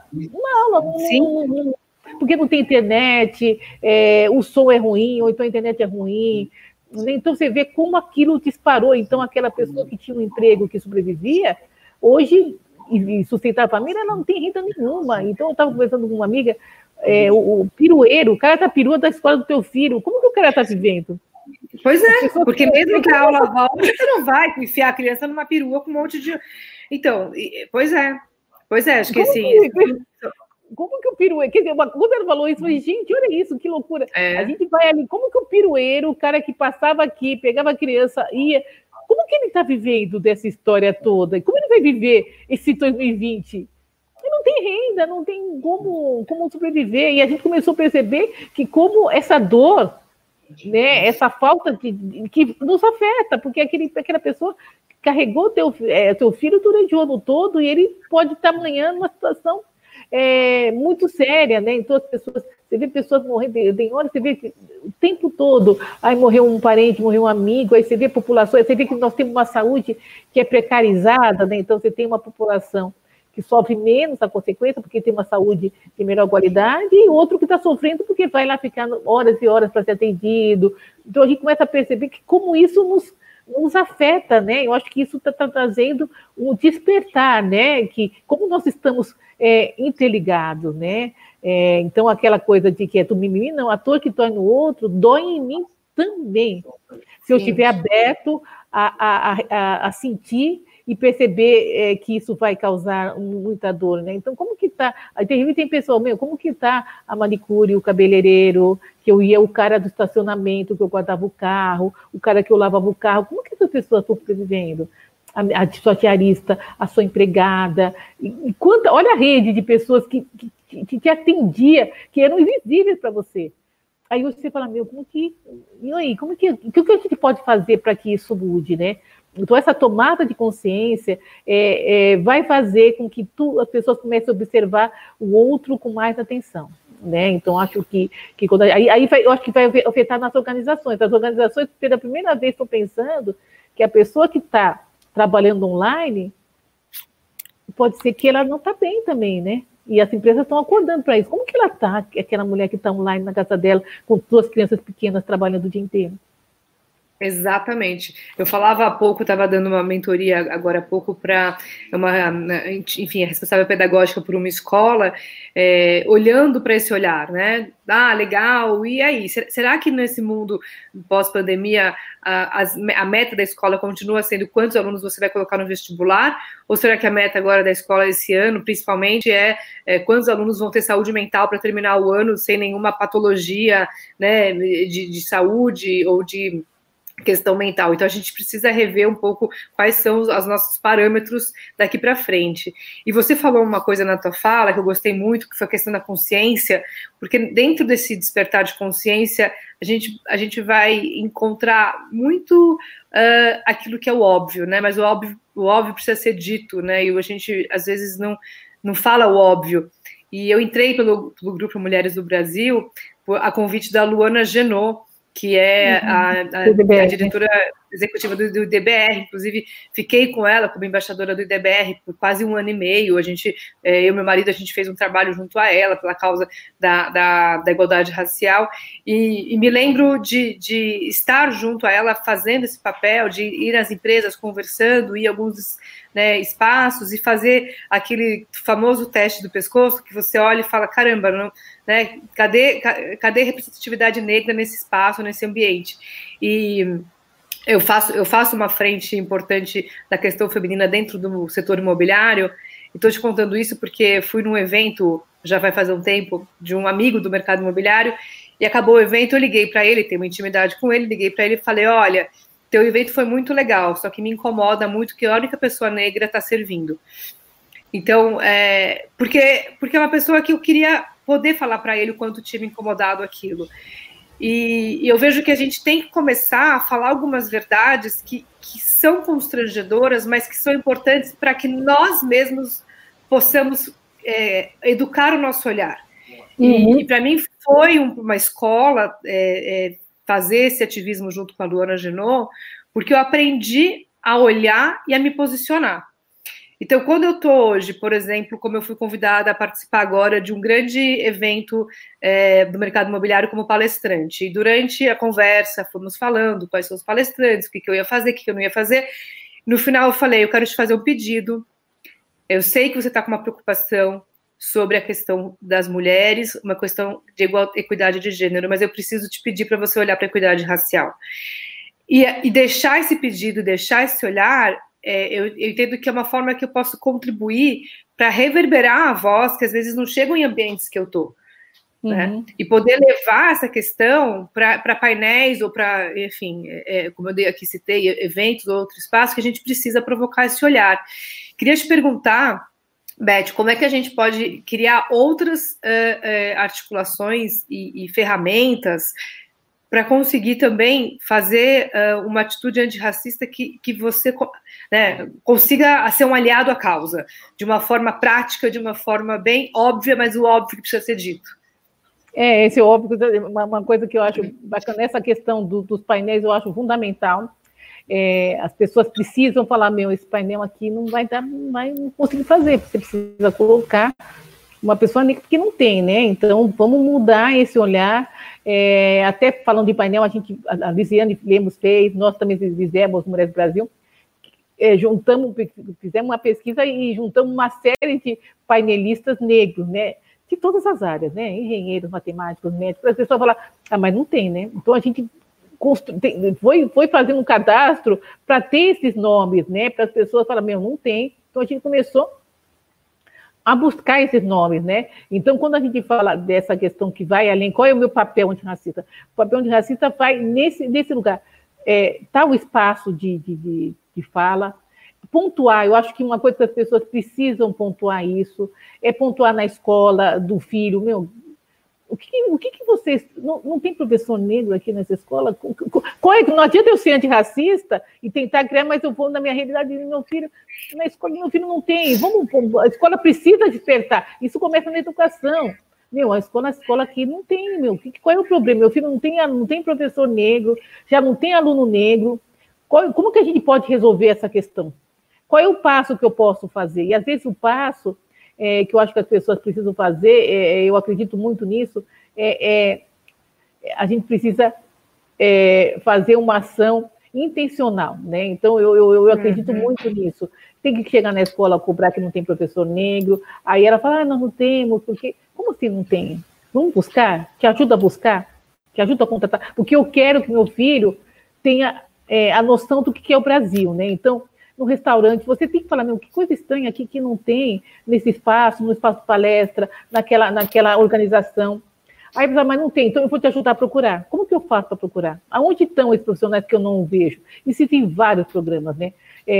Porque não tem internet, o som é ruim, ou então a internet é ruim. Então você vê como aquilo disparou. Então aquela pessoa que tinha um emprego que sobrevivia, hoje, e sustentar a família, ela não tem renda nenhuma. Então eu estava conversando com uma amiga, o pirueiro, o cara tá perua da escola do teu filho, como que o cara tá vivendo? Pois é, porque mesmo que a aula volta, você não vai enfiar a criança numa perua com um monte de... Então, pois é, acho que assim... Como que o pirueiro... Quando ela falou isso, eu falei, gente, olha isso, que loucura. A gente vai ali, como que o pirueiro, o cara que passava aqui, pegava a criança, ia... Como que ele tá vivendo dessa história toda? Como ele vai viver esse 2020? Não tem renda, não tem como sobreviver. E a gente começou a perceber que como essa dor, né, essa falta que nos afeta, porque aquela pessoa carregou teu filho durante o ano todo e ele pode estar amanhã numa situação muito séria, né? Então as pessoas Você vê pessoas morrendo, tem hora, você vê que o tempo todo, aí morreu um parente, morreu um amigo, aí você vê populações, você vê que nós temos uma saúde que é precarizada, né? Então você tem uma população que sofre menos a consequência, porque tem uma saúde de melhor qualidade, e outro que está sofrendo porque vai lá ficar horas e horas para ser atendido. Então a gente começa a perceber que como isso nos afeta, né? Eu acho que isso está trazendo um despertar, né? Que como nós estamos interligados, né? Então aquela coisa de que é do mimimi, não, a dor que dói no outro, dói em mim também. Se eu estiver aberto a sentir e perceber que isso vai causar muita dor, né? Então, como que tá? Tem pessoa, como que tá a manicure, o cabeleireiro, que eu ia, o cara do estacionamento, que eu guardava o carro, o cara que eu lavava o carro, como que essas pessoas estão sobrevivendo? A sua diarista, a sua empregada, olha a rede de pessoas que te atendia, que eram invisíveis para você. Aí você fala, e aí, o que a gente pode fazer para que isso mude, né? Então, essa tomada de consciência vai fazer com que as pessoas comecem a observar o outro com mais atenção, né? Então, acho que quando, eu acho que vai afetar nas organizações. As organizações, pela primeira vez, estão pensando que a pessoa que está trabalhando online, pode ser que ela não está bem também, né? E as empresas estão acordando para isso. Como que ela está, aquela mulher que está online na casa dela, com 2 crianças pequenas trabalhando o dia inteiro? Exatamente. Eu falava há pouco, estava dando uma mentoria agora há pouco para enfim, a responsável pedagógica por uma escola, olhando para esse olhar, né? Ah, legal, e aí? Será que nesse mundo pós-pandemia a meta da escola continua sendo quantos alunos você vai colocar no vestibular? Ou será que a meta agora da escola esse ano, principalmente, quantos alunos vão ter saúde mental para terminar o ano sem nenhuma patologia, né, de saúde ou de questão mental? Então a gente precisa rever um pouco quais são os nossos parâmetros daqui para frente. E você falou uma coisa na tua fala que eu gostei muito, que foi a questão da consciência, porque dentro desse despertar de consciência a gente vai encontrar muito aquilo que é o óbvio, né? Mas o óbvio precisa ser dito, né? E a gente às vezes não fala o óbvio. E eu entrei pelo Grupo Mulheres do Brasil a convite da Luana Genot, que é a diretora executiva do IDBR. Inclusive, fiquei com ela como embaixadora do IDBR por quase 1 ano e meio. Eu e meu marido, a gente fez um trabalho junto a ela pela causa da igualdade racial, e me lembro de estar junto a ela fazendo esse papel, de ir às empresas conversando, ir a alguns, né, espaços e fazer aquele famoso teste do pescoço, que você olha e fala, caramba, não, né, cadê a representatividade negra nesse espaço, nesse ambiente? E eu faço uma frente importante da questão feminina dentro do setor imobiliário, e estou te contando isso porque fui num evento, já vai fazer um tempo, de um amigo do mercado imobiliário, e acabou o evento, eu liguei para ele, tenho uma intimidade com ele, liguei para ele e falei, olha, teu evento foi muito legal, só que me incomoda muito que a única pessoa negra está servindo. Então, porque é uma pessoa que eu queria poder falar para ele o quanto tinha me incomodado aquilo. E eu vejo que a gente tem que começar a falar algumas verdades que são constrangedoras, mas que são importantes para que nós mesmos possamos educar o nosso olhar. E para mim foi uma escola fazer esse ativismo junto com a Luana Genot, porque eu aprendi a olhar e a me posicionar. Então, quando eu estou hoje, por exemplo, como eu fui convidada a participar agora de um grande evento do mercado imobiliário como palestrante, e durante a conversa fomos falando quais são os palestrantes, o que eu ia fazer, o que eu não ia fazer, no final eu falei, eu quero te fazer um pedido, eu sei que você está com uma preocupação sobre a questão das mulheres, uma questão de equidade de gênero, mas eu preciso te pedir para você olhar para a equidade racial. E deixar esse pedido, deixar esse olhar, eu entendo que é uma forma que eu posso contribuir para reverberar a voz que às vezes não chegam em ambientes que eu estou. Né? E poder levar essa questão para painéis ou para, enfim, como eu aqui citei, eventos ou outro espaço que a gente precisa provocar esse olhar. Queria te perguntar, Beth, como é que a gente pode criar outras articulações e ferramentas para conseguir também fazer uma atitude antirracista que você, né, consiga ser um aliado à causa, de uma forma prática, de uma forma bem óbvia, mas o óbvio que precisa ser dito. Esse é óbvio, uma coisa que eu acho bacana, essa questão dos painéis eu acho fundamental. As pessoas precisam falar, esse painel aqui não vai conseguir fazer, você precisa colocar uma pessoa que não tem, né? Então, vamos mudar esse olhar. Até falando de painel, a Lisiane Lemos fez, nós também fizemos, Mulheres do Brasil, fizemos uma pesquisa e juntamos uma série de painelistas negros, né? De todas as áreas, né? Engenheiros, matemáticos, médicos, para as pessoas falar, mas não tem, né? Então, a gente foi fazendo um cadastro para ter esses nomes, né? Para as pessoas falarem, não tem. Então, a gente começou a buscar esses nomes, né? Então, quando a gente fala dessa questão que vai além, qual é o meu papel antirracista? O papel antirracista vai nesse lugar. Tá o espaço de fala, pontuar, eu acho que uma coisa que as pessoas precisam pontuar isso, é pontuar na escola do filho, o que vocês... Não tem professor negro aqui nessa escola? Não adianta eu ser antirracista e tentar criar, mas eu vou na minha realidade do meu filho. Na escola do meu filho não tem. A escola precisa despertar. Isso começa na educação. A escola aqui não tem, qual é o problema? Meu filho não tem professor negro, já não tem aluno negro. Como que a gente pode resolver essa questão? Qual é o passo que eu posso fazer? E, às vezes, o passo que eu acho que as pessoas precisam fazer, eu acredito muito nisso, a gente precisa fazer uma ação intencional, né? Então, eu acredito muito nisso. Tem que chegar na escola, cobrar que não tem professor negro, aí ela fala, nós não temos, porque... Como assim não tem? Vamos buscar? Te ajuda a buscar? Te ajuda a contratar? Porque eu quero que meu filho tenha a noção do que é o Brasil, né? Então, no restaurante, você tem que falar, que coisa estranha aqui que não tem nesse espaço, no espaço de palestra, naquela organização. Aí você fala, mas não tem, então eu vou te ajudar a procurar. Como que eu faço para procurar? Aonde estão esses profissionais que eu não vejo? Existem vários programas, né?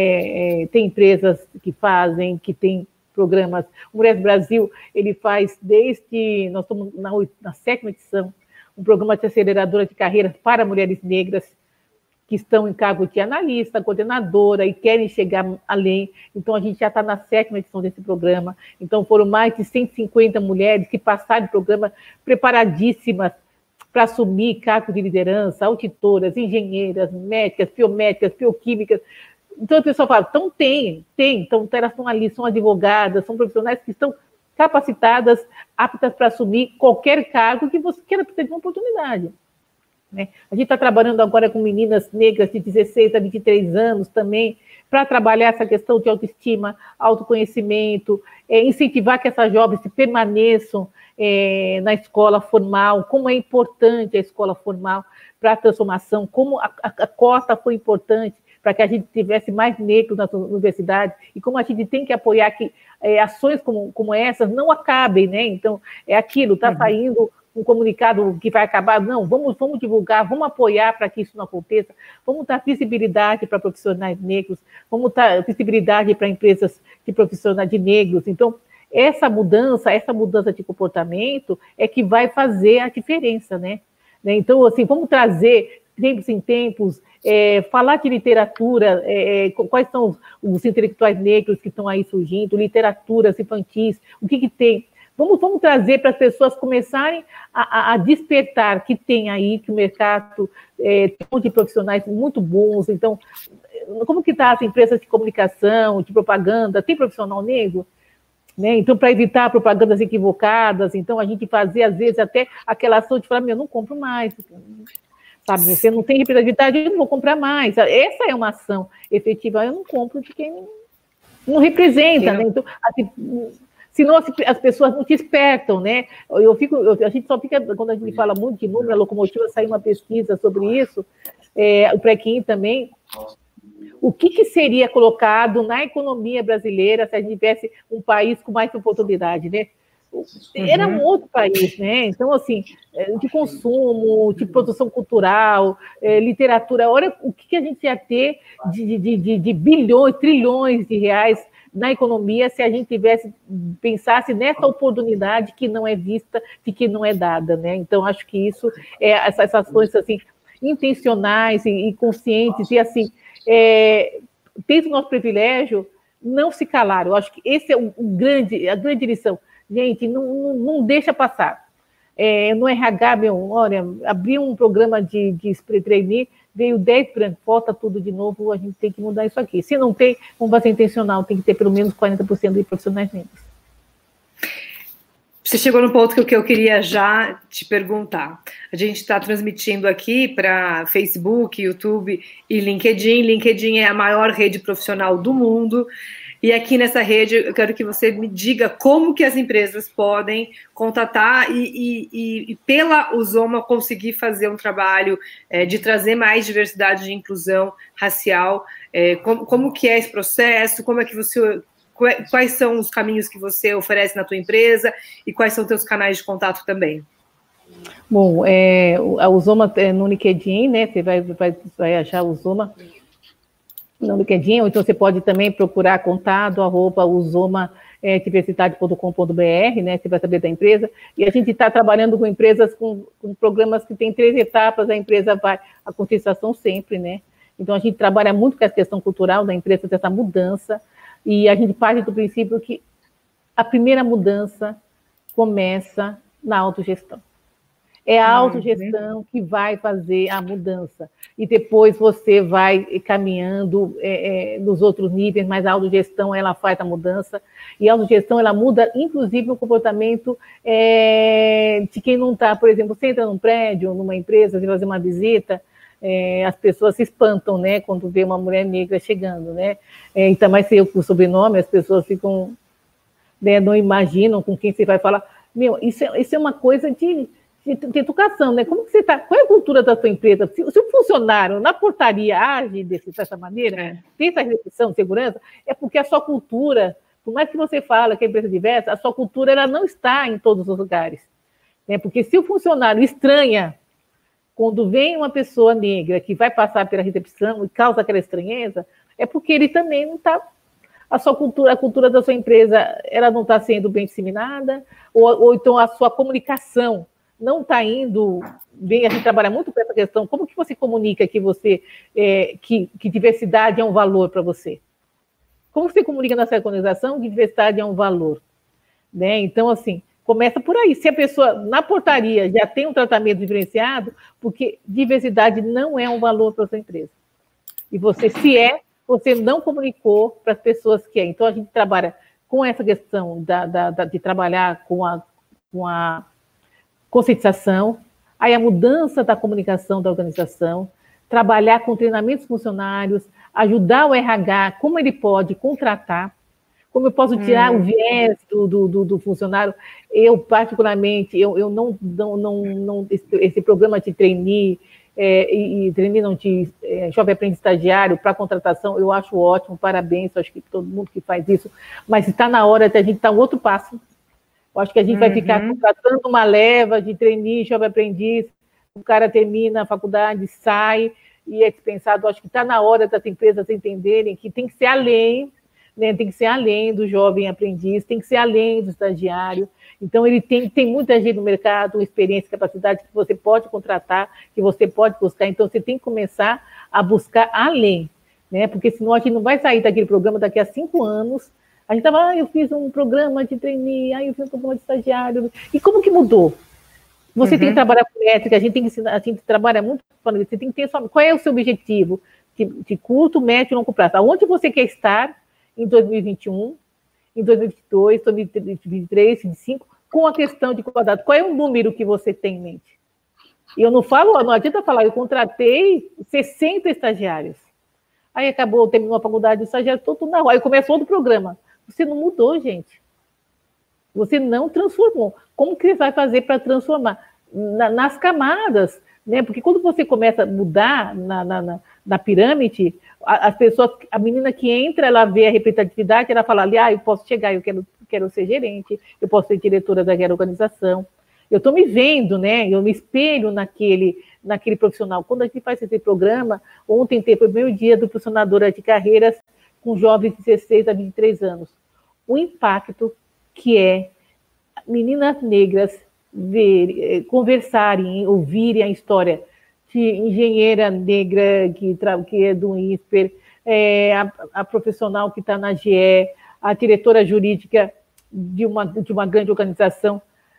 Tem empresas que fazem, que tem programas. O Mulheres do Brasil, ele faz nós estamos na 7ª edição, um programa de aceleradora de carreiras para mulheres negras, que estão em cargo de analista, coordenadora e querem chegar além. Então, a gente já está na 7ª edição desse programa. Então, foram mais de 150 mulheres que passaram o programa preparadíssimas para assumir cargos de liderança, auditoras, engenheiras, médicas, biomédicas, bioquímicas. Então, a pessoa fala, então tem. Então, elas estão ali, são advogadas, são profissionais que estão capacitadas, aptas para assumir qualquer cargo que você queira precisar de uma oportunidade. Né? A gente está trabalhando agora com meninas negras de 16 a 23 anos também, para trabalhar essa questão de autoestima, autoconhecimento, incentivar que essas jovens permaneçam na escola formal, como é importante a escola formal para a transformação, como a cota foi importante para que a gente tivesse mais negros nas universidades, e como a gente tem que apoiar que ações como essas não acabem, né? Então, aquilo, está saindo um comunicado que vai acabar, não, vamos divulgar, vamos apoiar para que isso não aconteça, vamos dar visibilidade para profissionais negros, vamos dar visibilidade para empresas de profissionais de negros. Então, essa mudança de comportamento é que vai fazer a diferença, né? Então, assim, vamos trazer, tempos em tempos, falar de literatura, quais são os intelectuais negros que estão aí surgindo, literaturas infantis, o que tem. Vamos trazer para as pessoas começarem a despertar que tem aí, que o mercado tem de profissionais muito bons. Então, como que está as empresas de comunicação, de propaganda? Tem profissional negro? Né? Então, para evitar propagandas equivocadas, então a gente fazer, às vezes, até aquela ação de falar, eu não compro mais. Sabe? Você não tem representatividade, eu não vou comprar mais. Essa é uma ação efetiva. Eu não compro de quem não representa. Né? Então, assim, senão as pessoas não despertam, né? A gente só fica, quando a gente fala muito de número, a locomotiva, saiu uma pesquisa sobre isso, o Prequim também, o que seria colocado na economia brasileira se a gente tivesse um país com mais oportunidade, né? Era um outro país, né? Então, assim, de consumo, de produção cultural, literatura, olha o que a gente ia ter de bilhões, trilhões de reais na economia se a gente pensasse nessa oportunidade que não é vista e que não é dada, né? Então, acho que isso, essas ações, assim, intencionais e conscientes, e assim, desde o nosso privilégio, não se calar. Eu acho que esse é a grande lição. Gente, não deixa passar. No RH, olha, abri um programa de trainee, veio 10 brancos, volta tudo de novo, a gente tem que mudar isso aqui. Se não tem, vamos fazer intencional, tem que ter pelo menos 40% de profissionais negros. Você chegou no ponto que eu queria já te perguntar. A gente está transmitindo aqui para Facebook, YouTube e LinkedIn. LinkedIn é a maior rede profissional do mundo. E aqui nessa rede, eu quero que você me diga como que as empresas podem contatar e pela Uzoma conseguir fazer um trabalho de trazer mais diversidade e inclusão racial. Como que é esse processo? Como é que você... Quais são os caminhos que você oferece na tua empresa e quais são os teus canais de contato também? Bom, a Uzoma no LinkedIn, né? Você vai achar a Uzoma no LinkedIn, ou então você pode também procurar contato@uzoma-diversidade.com.br, né? Você vai saber da empresa. E a gente está trabalhando com empresas com programas que tem 3 etapas, a empresa vai, a conscientização sempre, né? Então a gente trabalha muito com a questão cultural da empresa, dessa mudança. E a gente parte do princípio que a primeira mudança começa na autogestão. É a autogestão que vai fazer a mudança. E depois você vai caminhando nos outros níveis, mas a autogestão, ela faz a mudança. E a autogestão, ela muda, inclusive, o comportamento de quem não está. Por exemplo, você entra num prédio, numa empresa, você vai fazer uma visita, as pessoas se espantam, né, quando vê uma mulher negra chegando, né, então, mas se eu com o sobrenome, as pessoas ficam, né, não imaginam com quem você vai falar. Isso é uma coisa de educação, né, como que você está, qual é a cultura da sua empresa? Se o funcionário na portaria age dessa maneira, tem essa restrição, segurança, é porque a sua cultura, por mais que você fale que é empresa diversa, a sua cultura, ela não está em todos os lugares, né, porque se o funcionário estranha quando vem uma pessoa negra que vai passar pela recepção e causa aquela estranheza, é porque ele também não está... A cultura da sua empresa, ela não está sendo bem disseminada, ou então a sua comunicação não está indo bem. A gente trabalha muito com essa questão. Como que você comunica que diversidade é um valor para você? Como você comunica na sua organização que diversidade é um valor? Né? Então, assim... Começa por aí. Se a pessoa, na portaria, já tem um tratamento diferenciado, porque diversidade não é um valor para a sua empresa. E você não comunicou para as pessoas que é. Então, a gente trabalha com essa questão de trabalhar com a conscientização, aí a mudança da comunicação da organização, trabalhar com treinamentos funcionários, ajudar o RH, como ele pode contratar, como eu posso tirar o viés do funcionário. Eu, particularmente, eu não esse programa de trainee, e trainee não, de jovem aprendiz estagiário para contratação, eu acho ótimo, parabéns, acho que todo mundo que faz isso, mas está na hora de a gente dar um outro passo. Eu acho que a gente vai ficar contratando uma leva de trainee, jovem aprendiz, o cara termina a faculdade, sai, e é dispensado. Acho que está na hora das empresas entenderem que tem que ser além, né, tem que ser além do jovem aprendiz, tem que ser além do estagiário. Então, ele tem muita gente no mercado, experiência, capacidade que você pode contratar, que você pode buscar. Então, você tem que começar a buscar além, né? Porque senão a gente não vai sair daquele programa daqui a 5 anos. A gente estava, eu fiz um programa de trainee, eu fiz um programa de estagiário. E como que mudou? Você tem que trabalhar com métrica, a gente tem que ensinar, a gente trabalha muito, você tem que ter qual é o seu objetivo de curto, médio e longo prazo. Aonde você quer estar em 2021, em 2022, 2023, 2025, com a questão de quadrado. Qual é o número que você tem em mente? E eu não adianta falar, eu contratei 60 estagiários. Aí terminou a faculdade, o estagiário todo na rua. Aí começou outro programa. Você não mudou, gente. Você não transformou. Como que você vai fazer para transformar? Nas camadas, né? Porque quando você começa a mudar na pirâmide, as pessoas, a menina que entra, ela vê a representatividade, ela fala ali, eu posso chegar, eu quero ser gerente, eu posso ser diretora daquela organização. Eu estou me vendo, né? Eu me espelho naquele profissional. Quando a gente faz esse programa, ontem foi o primeiro dia do Funcionadora de Carreiras com jovens de 16 a 23 anos. O impacto que é meninas negras conversarem, ouvirem a história de engenheira negra que é do INSPER, a profissional que está na GE, a diretora jurídica de uma grande organização.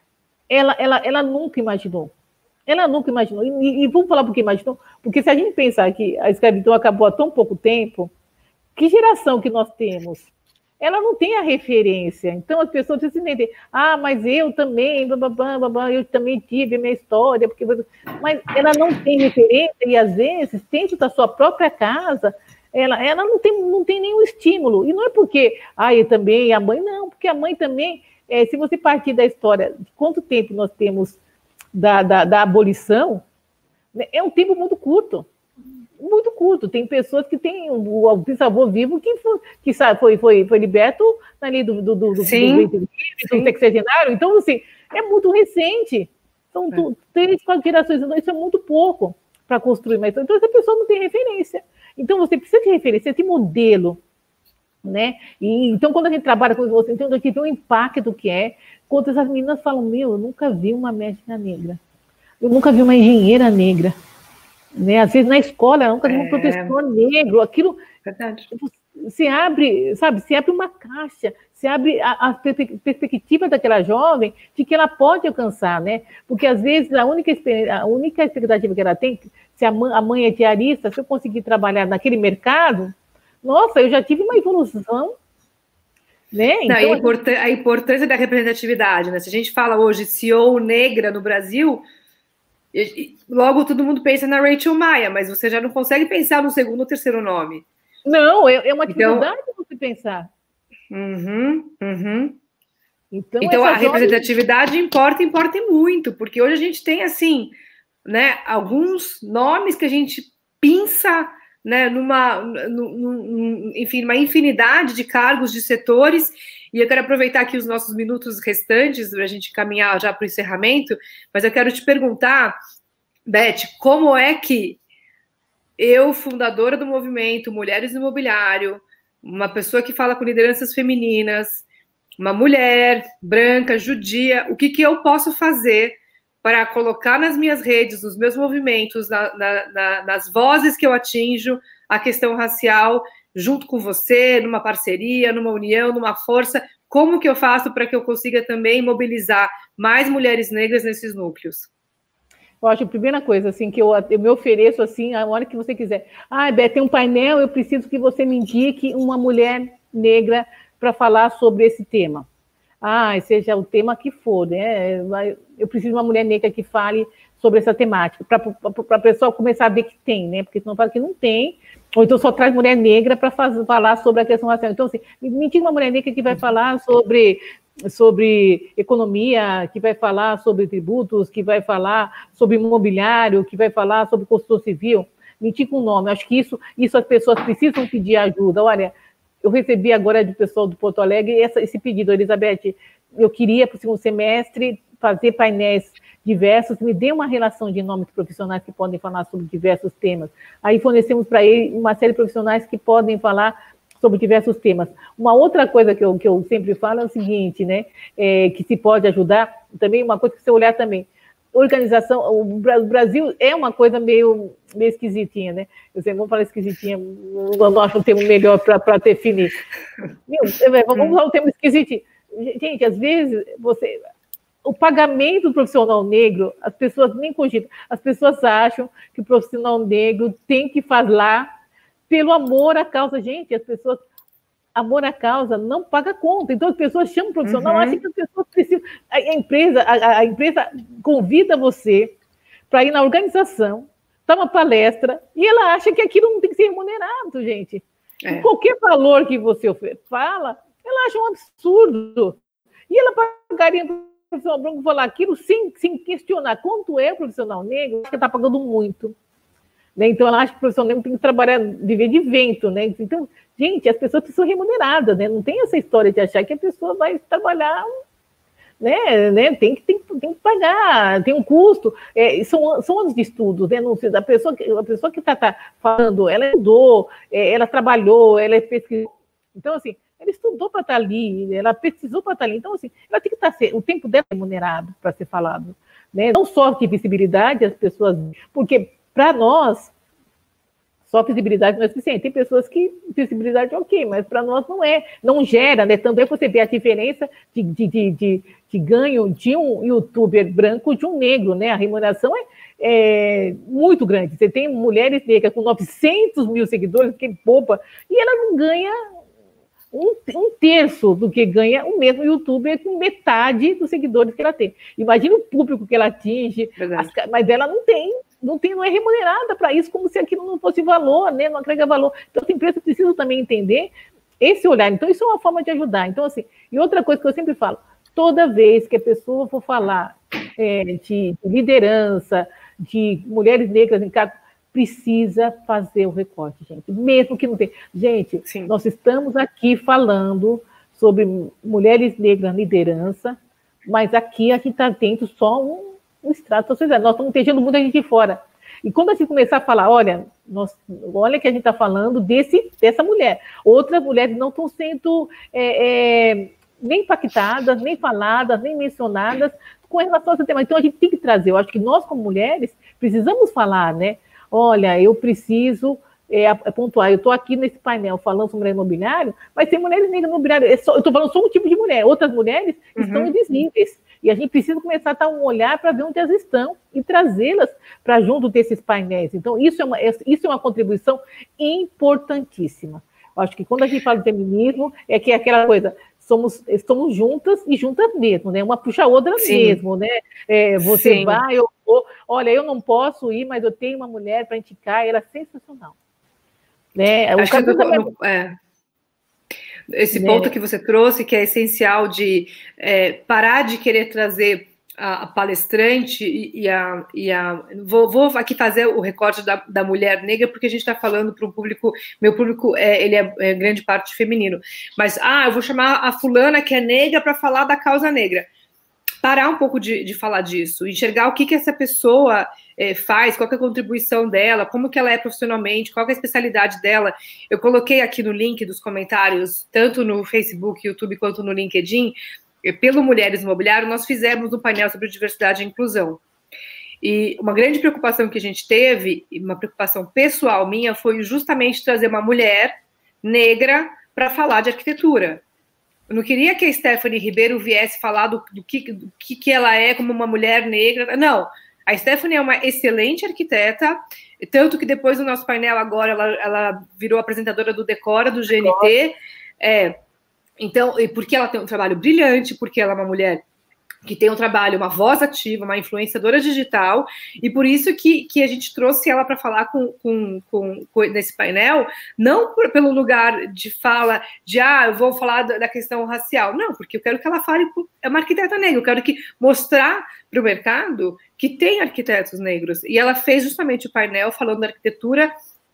ela nunca imaginou. Ela nunca imaginou. E vamos falar por que imaginou? Porque se a gente pensar que a escravidão acabou há tão pouco tempo, que geração que nós temos? Ela não tem a referência. Então, as pessoas precisam entender. Ah, mas eu também, eu também tive a minha história. Mas ela não tem referência e, às vezes, dentro da sua própria casa, ela não tem nenhum estímulo. E não é porque, eu também, a mãe, não. Porque a mãe também, se você partir da história de quanto tempo nós temos da abolição, né, é um tempo muito curto. Muito curto. Tem pessoas que têm o bisavô vivo que foi liberto ali do sexagenário. Então, assim, é muito recente. São 3, 4 gerações. Então, isso é muito pouco para construir uma história. Então, essa pessoa não tem referência. Então, você precisa de referência, de modelo. Né? Então, quando a gente trabalha com você, então, a gente vê o impacto que é. Quando essas meninas falam, eu nunca vi uma médica negra. Eu nunca vi uma engenheira negra. Né? Às vezes na escola, eu nunca vi um professor negro, aquilo. Verdade. Se abre, sabe, se abre uma caixa, se abre a perspectiva daquela jovem de que ela pode alcançar, né? Porque às vezes a única expectativa que ela tem, se a mãe é diarista, se eu conseguir trabalhar naquele mercado, nossa, eu já tive uma evolução. Né? Então, a importância da representatividade, né? Se a gente fala hoje CEO negra no Brasil, logo todo mundo pensa na Rachel Maia, mas você já não consegue pensar no segundo ou terceiro nome. Não, é uma dificuldade você pensar. Então a representatividade importa e muito, porque hoje a gente tem, assim, né, alguns nomes que a gente pensa, né, enfim, numa infinidade de cargos, de setores, e eu quero aproveitar aqui os nossos minutos restantes para a gente caminhar já para o encerramento, mas eu quero te perguntar, Beth, como é que eu, fundadora do movimento Mulheres no Imobiliário, uma pessoa que fala com lideranças femininas, uma mulher branca, judia, o que eu posso fazer para colocar nas minhas redes, nos meus movimentos, nas vozes que eu atinjo, a questão racial, junto com você, numa parceria, numa união, numa força, como que eu faço para que eu consiga também mobilizar mais mulheres negras nesses núcleos? Eu acho a primeira coisa, assim, que eu me ofereço, assim, a hora que você quiser. Beth, tem um painel, eu preciso que você me indique uma mulher negra para falar sobre esse tema. Seja o tema que for, né? Eu preciso de uma mulher negra que fale sobre essa temática, para a pessoa começar a ver que tem, né? Porque senão fala que não tem, ou então só traz mulher negra para falar sobre a questão racial. Então, assim, me diga uma mulher negra que vai falar sobre economia, que vai falar sobre tributos, que vai falar sobre imobiliário, que vai falar sobre construção civil. Me diga um nome. Acho que isso as pessoas precisam pedir ajuda. Olha, eu recebi agora do pessoal do Porto Alegre esse pedido, Elizabeth, eu queria para o segundo semestre fazer painéis diversos, me dê uma relação de nomes profissionais que podem falar sobre diversos temas. Aí fornecemos para ele uma série de profissionais que podem falar sobre diversos temas. Uma outra coisa que eu sempre falo é o seguinte, né, que se pode ajudar, também uma coisa que você olhar também, organização, o Brasil é uma coisa meio esquisitinha, né? Vamos falar esquisitinha, não acho um termo melhor para definir. Vamos usar um termo esquisitinho. Gente, às vezes, o pagamento do profissional negro, as pessoas nem cogitam, as pessoas acham que o profissional negro tem que falar pelo amor à causa. Gente, as pessoas... Amor à causa não paga conta. Então, as pessoas chamam o profissional, acham que as pessoas precisam... A empresa convida você para ir na organização, dar uma palestra, e ela acha que aquilo não tem que ser remunerado, gente. Qualquer valor que você fala, ela acha um absurdo. E ela pagaria para o profissional branco falar aquilo sem questionar quanto é o profissional negro, que está pagando muito. Né? Então, ela acha que o profissional negro tem que trabalhar, viver de vento, né? Então, gente, as pessoas precisam ser remuneradas, né? Não tem essa história de achar que a pessoa vai trabalhar, né? Tem que pagar, tem um custo. São anos de estudos, né? A pessoa que está falando, ela estudou, ela trabalhou, ela pesquisou. Então, assim, ela estudou para estar ali, ela pesquisou para estar ali. Então, assim, ela tem que estar, o tempo dela é remunerado para ser falado, né? Não só de visibilidade, as pessoas... Porque, para nós, só visibilidade não é suficiente. Tem pessoas que visibilidade é ok, mas para nós não é, não gera, né? Tanto é que você vê a diferença de ganho de um youtuber branco de um negro, né? A remuneração é muito grande. Você tem mulheres negras com 900 mil seguidores, que poupa, e ela não ganha um terço do que ganha o mesmo youtuber com metade dos seguidores que ela tem. Imagina o público que ela atinge, mas ela não é remunerada para isso, como se aquilo não fosse valor, né? Não agrega valor. Então, as empresas precisam também entender esse olhar. Então, isso é uma forma de ajudar. Então, assim, e outra coisa que eu sempre falo, toda vez que a pessoa for falar de liderança, de mulheres negras em cargo, precisa fazer o recorte, gente. Mesmo que não tenha. Gente, sim, nós estamos aqui falando sobre mulheres negras na liderança, mas aqui a gente está tendo só um extrato da sociedade. Nós estamos tejendo muita gente de fora. E quando a gente começar a falar, olha que a gente está falando dessa mulher. Outras mulheres não estão sendo nem impactadas, nem faladas, nem mencionadas com relação a esse tema. Então, a gente tem que trazer. Eu acho que nós, como mulheres, precisamos falar, né? Olha, eu preciso pontuar. Eu estou aqui nesse painel falando sobre mulher imobiliário, mas tem mulheres negras no imobiliário. Eu estou falando só um tipo de mulher. Outras mulheres estão invisíveis. E a gente precisa começar a dar um olhar para ver onde elas estão e trazê-las para junto desses painéis. Então, isso é uma contribuição importantíssima. Eu acho que quando a gente fala de feminismo, que é aquela coisa, estamos juntas e juntas mesmo, né? Uma puxa a outra, sim, mesmo, né? Você sim, vai, eu vou. Olha, eu não posso ir, mas eu tenho uma mulher para indicar, ela é sensacional. Né? Esse ponto que você trouxe, que é essencial de parar de querer trazer a palestrante vou aqui fazer o recorte da mulher negra, porque a gente está falando para um público, meu público ele é grande parte feminino, mas eu vou chamar a fulana que é negra para falar da causa negra. Parar um pouco de falar disso, enxergar o que essa pessoa faz, qual que é a contribuição dela, como que ela é profissionalmente, qual que é a especialidade dela. Eu coloquei aqui no link dos comentários, tanto no Facebook, YouTube, quanto no LinkedIn, pelo Mulheres Imobiliário, nós fizemos um painel sobre diversidade e inclusão. E uma grande preocupação que a gente teve, uma preocupação pessoal minha, foi justamente trazer uma mulher negra para falar de arquitetura. Eu não queria que a Stephanie Ribeiro viesse falar do que ela é como uma mulher negra. Não, a Stephanie é uma excelente arquiteta, tanto que depois do nosso painel agora ela virou apresentadora do Decora, do GNT. Então, porque ela tem um trabalho brilhante, porque ela é uma mulher que tem um trabalho, uma voz ativa, uma influenciadora digital, e por isso que a gente trouxe ela para falar nesse painel, não pelo lugar de fala de, eu vou falar da questão racial, não, porque eu quero que ela fale, é uma arquiteta negra, eu quero mostrar para o mercado que tem arquitetos negros, e ela fez justamente o painel falando da arquitetura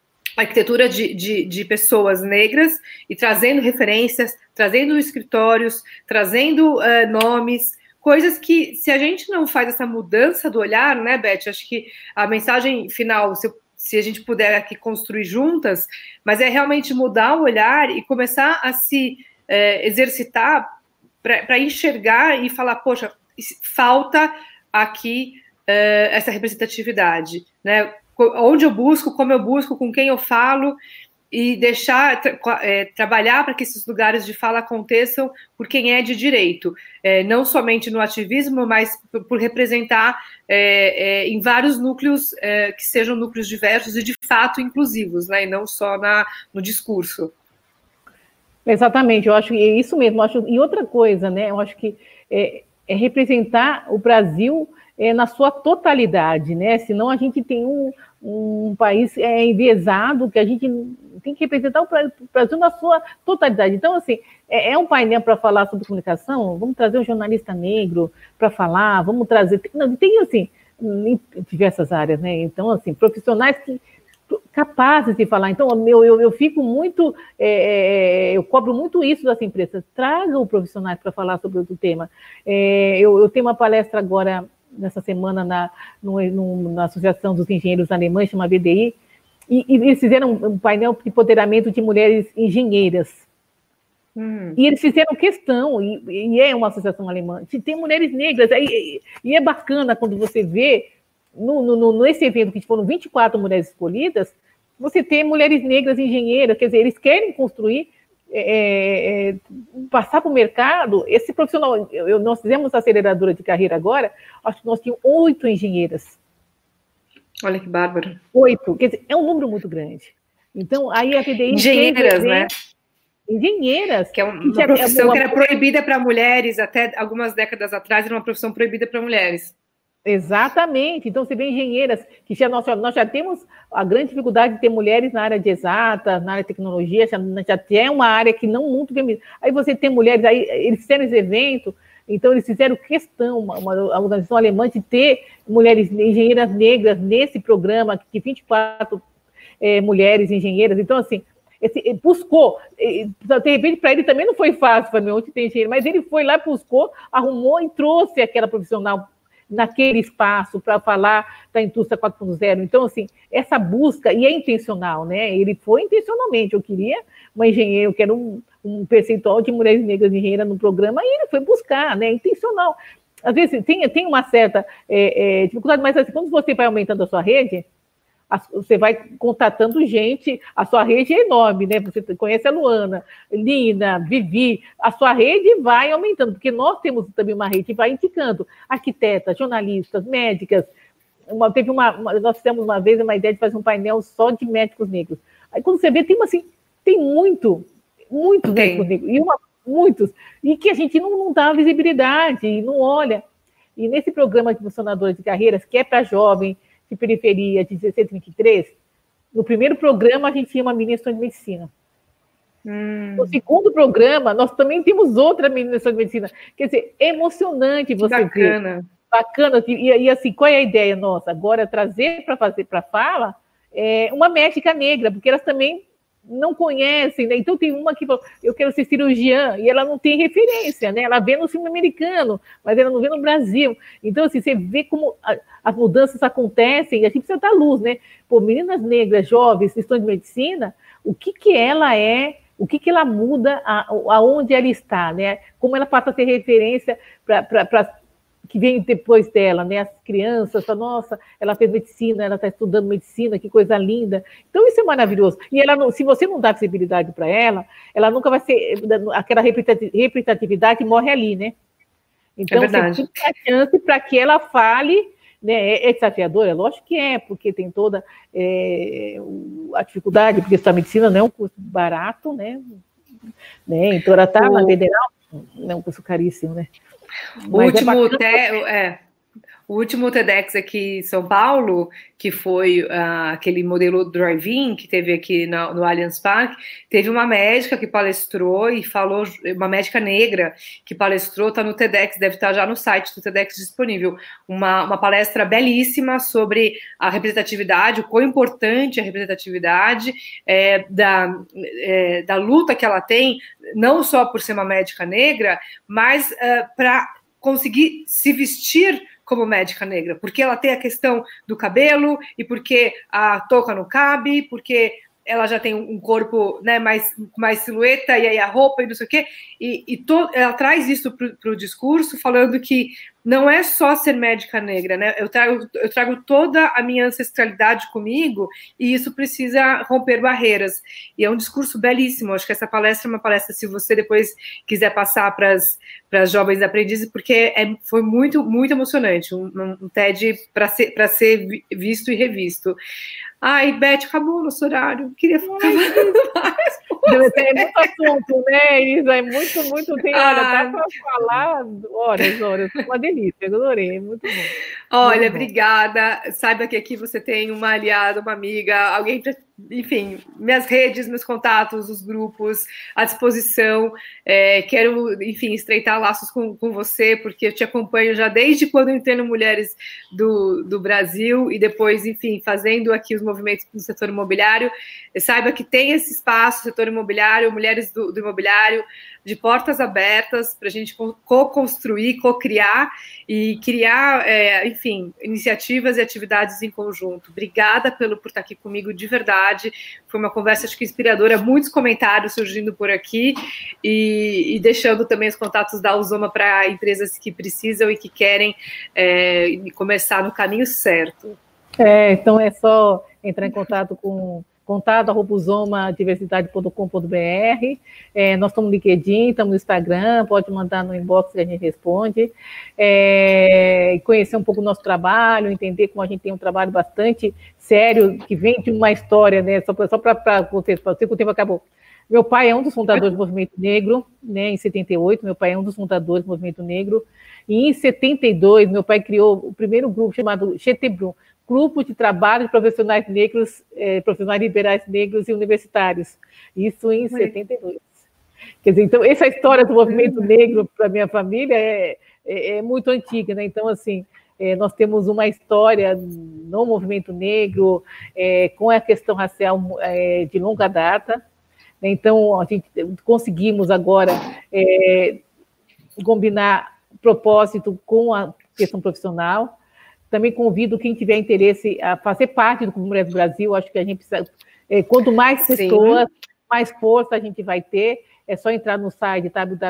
de pessoas negras e trazendo referências, trazendo escritórios, trazendo nomes, coisas que, se a gente não faz essa mudança do olhar, né, Beth? Acho que a mensagem final, se a gente puder aqui construir juntas, mas é realmente mudar o olhar e começar a se exercitar para enxergar e falar, poxa, falta aqui essa representatividade, né? Onde eu busco, como eu busco, com quem eu falo, e deixar trabalhar para que esses lugares de fala aconteçam por quem é de direito, não somente no ativismo, mas por representar em vários núcleos que sejam núcleos diversos e de fato inclusivos, né, e não só no discurso. Exatamente, eu acho que é isso mesmo. E outra coisa, né, eu acho que é representar o Brasil na sua totalidade, né? Senão a gente tem um país enviesado, que a gente tem que representar o Brasil na sua totalidade. Então, assim, é um painel para falar sobre comunicação, vamos trazer um jornalista negro para falar, vamos trazer... Não, tem, assim, em diversas áreas, né? Então, assim, profissionais capazes de falar. Então, eu fico muito... eu cobro muito isso das empresas. Tragam profissionais para falar sobre o tema. Eu tenho uma palestra agora, nessa semana, na Associação dos Engenheiros Alemães, chama VDI, e eles fizeram um painel de empoderamento de mulheres engenheiras. E eles fizeram questão, e é uma associação alemã, tem mulheres negras, e é bacana quando você vê, nesse evento que foram 24 mulheres escolhidas, você ter mulheres negras engenheiras, quer dizer, eles querem construir, passar para o mercado, esse profissional, nós fizemos a aceleradora de carreira agora, acho que nós tínhamos 8 engenheiras. Olha que bárbaro. 8, quer dizer, é um número muito grande. Então, aí a VDI... Engenheiras, né? Engenheiras. Que é uma profissão que era proibida para mulheres, até algumas décadas atrás, era uma profissão proibida para mulheres. Exatamente. Então, você vê engenheiras, que nós já temos a grande dificuldade de ter mulheres na área de exatas, na área de tecnologia, já é uma área que não muito feminina. Aí você tem mulheres, aí eles fizeram esse evento, então eles fizeram questão, uma organização alemã, de ter mulheres engenheiras negras nesse programa, que 24 mulheres engenheiras. Então, assim, buscou, de repente para ele também não foi fácil, para mim, onde tem engenheiro, mas ele foi lá, buscou, arrumou e trouxe aquela profissional naquele espaço para falar da indústria 4.0. Então, assim, essa busca, e é intencional, né? Ele foi intencionalmente, eu queria uma engenheira, eu quero um percentual de mulheres negras engenheiras no programa, e ele foi buscar, né? Intencional. Às vezes tem uma certa dificuldade, mas assim, quando você vai aumentando a sua rede, você vai contatando gente, a sua rede é enorme, né? Você conhece a Luana, Lina, Vivi, a sua rede vai aumentando, porque nós temos também uma rede que vai indicando arquitetas, jornalistas, médicas. Nós fizemos uma vez uma ideia de fazer um painel só de médicos negros. Aí quando você vê, tem muitos médicos negros, muitos, e que a gente não dá visibilidade, não olha. E nesse programa de funcionadores de carreiras, que é para jovem, de periferia, de 16 a 23, no primeiro programa a gente tinha uma menina de medicina. No segundo programa, nós também temos outra menina de medicina. Quer dizer, é emocionante você ver. Bacana. E assim, qual é a ideia nossa? Agora, trazer para fazer para fala uma médica negra, porque elas também não conhecem, né? Então tem uma que falou, eu quero ser cirurgiã, e ela não tem referência, né? Ela vê no filme americano, mas ela não vê no Brasil. Então, assim, você vê como as mudanças acontecem, e a gente precisa dar luz, né? Pô, meninas negras, jovens, que estão de medicina, o que ela é, o que ela muda, aonde ela está, né? Como ela passa a ter referência para que vem depois dela, né? As crianças, nossa, ela fez medicina, ela está estudando medicina, que coisa linda. Então, isso é maravilhoso. E ela, se você não dá visibilidade para ela nunca vai ser, aquela representatividade morre ali, né? Então, você tem a chance para que ela fale, né? É desafiador? É lógico que é, porque tem toda a dificuldade, porque essa medicina não é um curso barato, né? Então, ela está na federal, não é um curso caríssimo, né? O último TEDx aqui em São Paulo, que foi aquele modelo drive-in que teve aqui no Allianz Parque, teve uma médica que palestrou e falou, uma médica negra que palestrou, está no TEDx, deve estar já no site do TEDx disponível, uma palestra belíssima sobre a representatividade, o quão importante é a representatividade, da luta que ela tem, não só por ser uma médica negra, mas para conseguir se vestir como médica negra, porque ela tem a questão do cabelo e porque a touca não cabe, porque ela já tem um corpo, né, mais silhueta, e aí a roupa e não sei o quê, ela traz isso para o discurso, falando que não é só ser médica negra, né? Eu trago toda a minha ancestralidade comigo, e isso precisa romper barreiras. E é um discurso belíssimo. Acho que essa palestra é uma palestra, se você depois quiser passar para as jovens aprendizes, porque foi muito, muito emocionante, um TED para ser visto e revisto. Ai, Beth, acabou o nosso horário. Queria ficar mais. É muito assunto, né, Isa? É muito. Tem hora, dá para falar horas. Uma delícia, eu adorei, é muito bom. Olha, muito bom. Obrigada. Saiba que aqui você tem uma aliada, uma amiga, alguém para. Enfim, minhas redes, meus contatos, os grupos, à disposição. Quero, enfim, estreitar laços com você, porque eu te acompanho já desde quando eu entrei no Mulheres do Brasil e depois, enfim, fazendo aqui os movimentos no setor imobiliário. Saiba que tem esse espaço, setor imobiliário, Mulheres do Imobiliário, de portas abertas para a gente co-construir, co-criar e criar, enfim, iniciativas e atividades em conjunto. Obrigada por estar aqui comigo, de verdade. Foi uma conversa, acho que inspiradora, muitos comentários surgindo por aqui e deixando também os contatos da Uzoma para empresas que precisam e que querem começar no caminho certo. Então é só entrar em contato com contato@usomadiversidade.com.br. Nós estamos no LinkedIn, estamos no Instagram, pode mandar no inbox que a gente responde. Conhecer um pouco o nosso trabalho, entender como a gente tem um trabalho bastante sério, que vem de uma história, né? Só para vocês, que o tempo acabou. Meu pai é um dos fundadores do Movimento Negro, né, em 78, meu pai é um dos fundadores do Movimento Negro, e em 72, meu pai criou o primeiro grupo chamado GTBRUM, Grupo de Trabalho de Profissionais Negros, Profissionais Liberais Negros e Universitários, isso em 72. Quer dizer, então, essa história do Movimento Negro para minha família é muito antiga, né, então, assim, nós temos uma história no Movimento Negro, com a questão racial de longa data. Então, a gente conseguimos agora combinar propósito com a questão profissional. Também convido quem tiver interesse a fazer parte do Clube Mulheres do Brasil. Acho que a gente precisa, quanto mais pessoas, mais força a gente vai ter. É só entrar no site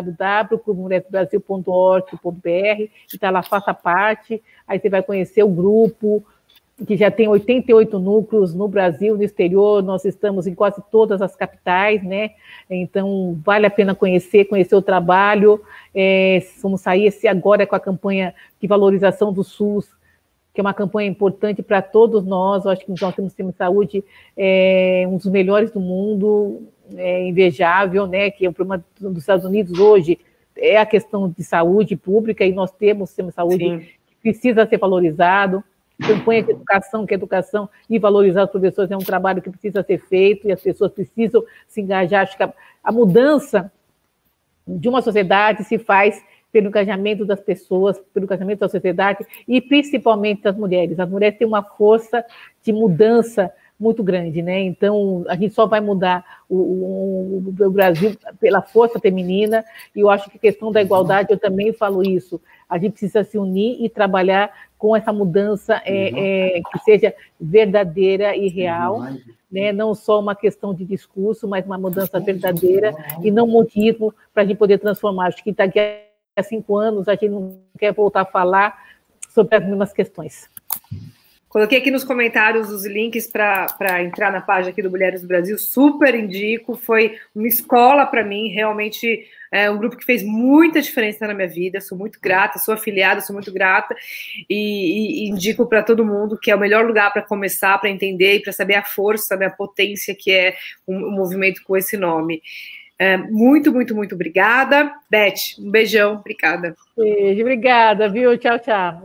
www.clubemulheresdobrasil.org.br e está lá, faça parte. Aí você vai conhecer o grupo, que já tem 88 núcleos no Brasil, no exterior, nós estamos em quase todas as capitais, né? Então, vale a pena conhecer o trabalho. Vamos sair agora com a campanha de valorização do SUS, que é uma campanha importante para todos nós. Eu acho que nós temos sistema de saúde um dos melhores do mundo, invejável, né? Que é o problema dos Estados Unidos hoje é a questão de saúde pública, e nós temos um sistema de saúde que precisa ser valorizado. Campanha de educação, que educação e valorizar os professores é um trabalho que precisa ser feito, e as pessoas precisam se engajar. Acho que a mudança de uma sociedade se faz pelo engajamento das pessoas, pelo engajamento da sociedade e principalmente das mulheres. As mulheres têm uma força de mudança muito grande, né? Então, a gente só vai mudar o Brasil pela força feminina, e eu acho que a questão da igualdade, eu também falo isso, a gente precisa se unir e trabalhar com essa mudança que seja verdadeira e real, né? Não só uma questão de discurso, mas uma mudança verdadeira e não modismo, para a gente poder transformar. Acho que daqui a 5 anos a gente não quer voltar a falar sobre as mesmas questões. Coloquei aqui nos comentários os links para entrar na página aqui do Mulheres do Brasil, super indico, foi uma escola para mim, realmente um grupo que fez muita diferença na minha vida, sou muito grata, sou afiliada, sou muito grata, e indico para todo mundo que é o melhor lugar para começar, para entender e para saber a força, né, a potência que é um movimento com esse nome. Muito, muito, muito obrigada. Beth, um beijão, obrigada. Beijo, obrigada, viu? Tchau, tchau.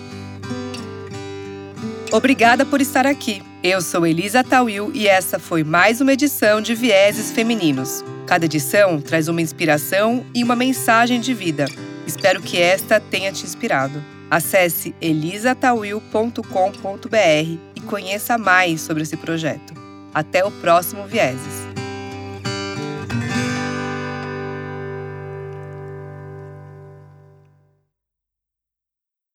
Obrigada por estar aqui. Eu sou Elisa Tawil e essa foi mais uma edição de Vieses Femininos. Cada edição traz uma inspiração e uma mensagem de vida. Espero que esta tenha te inspirado. Acesse elisatawil.com.br e conheça mais sobre esse projeto. Até o próximo Vieses.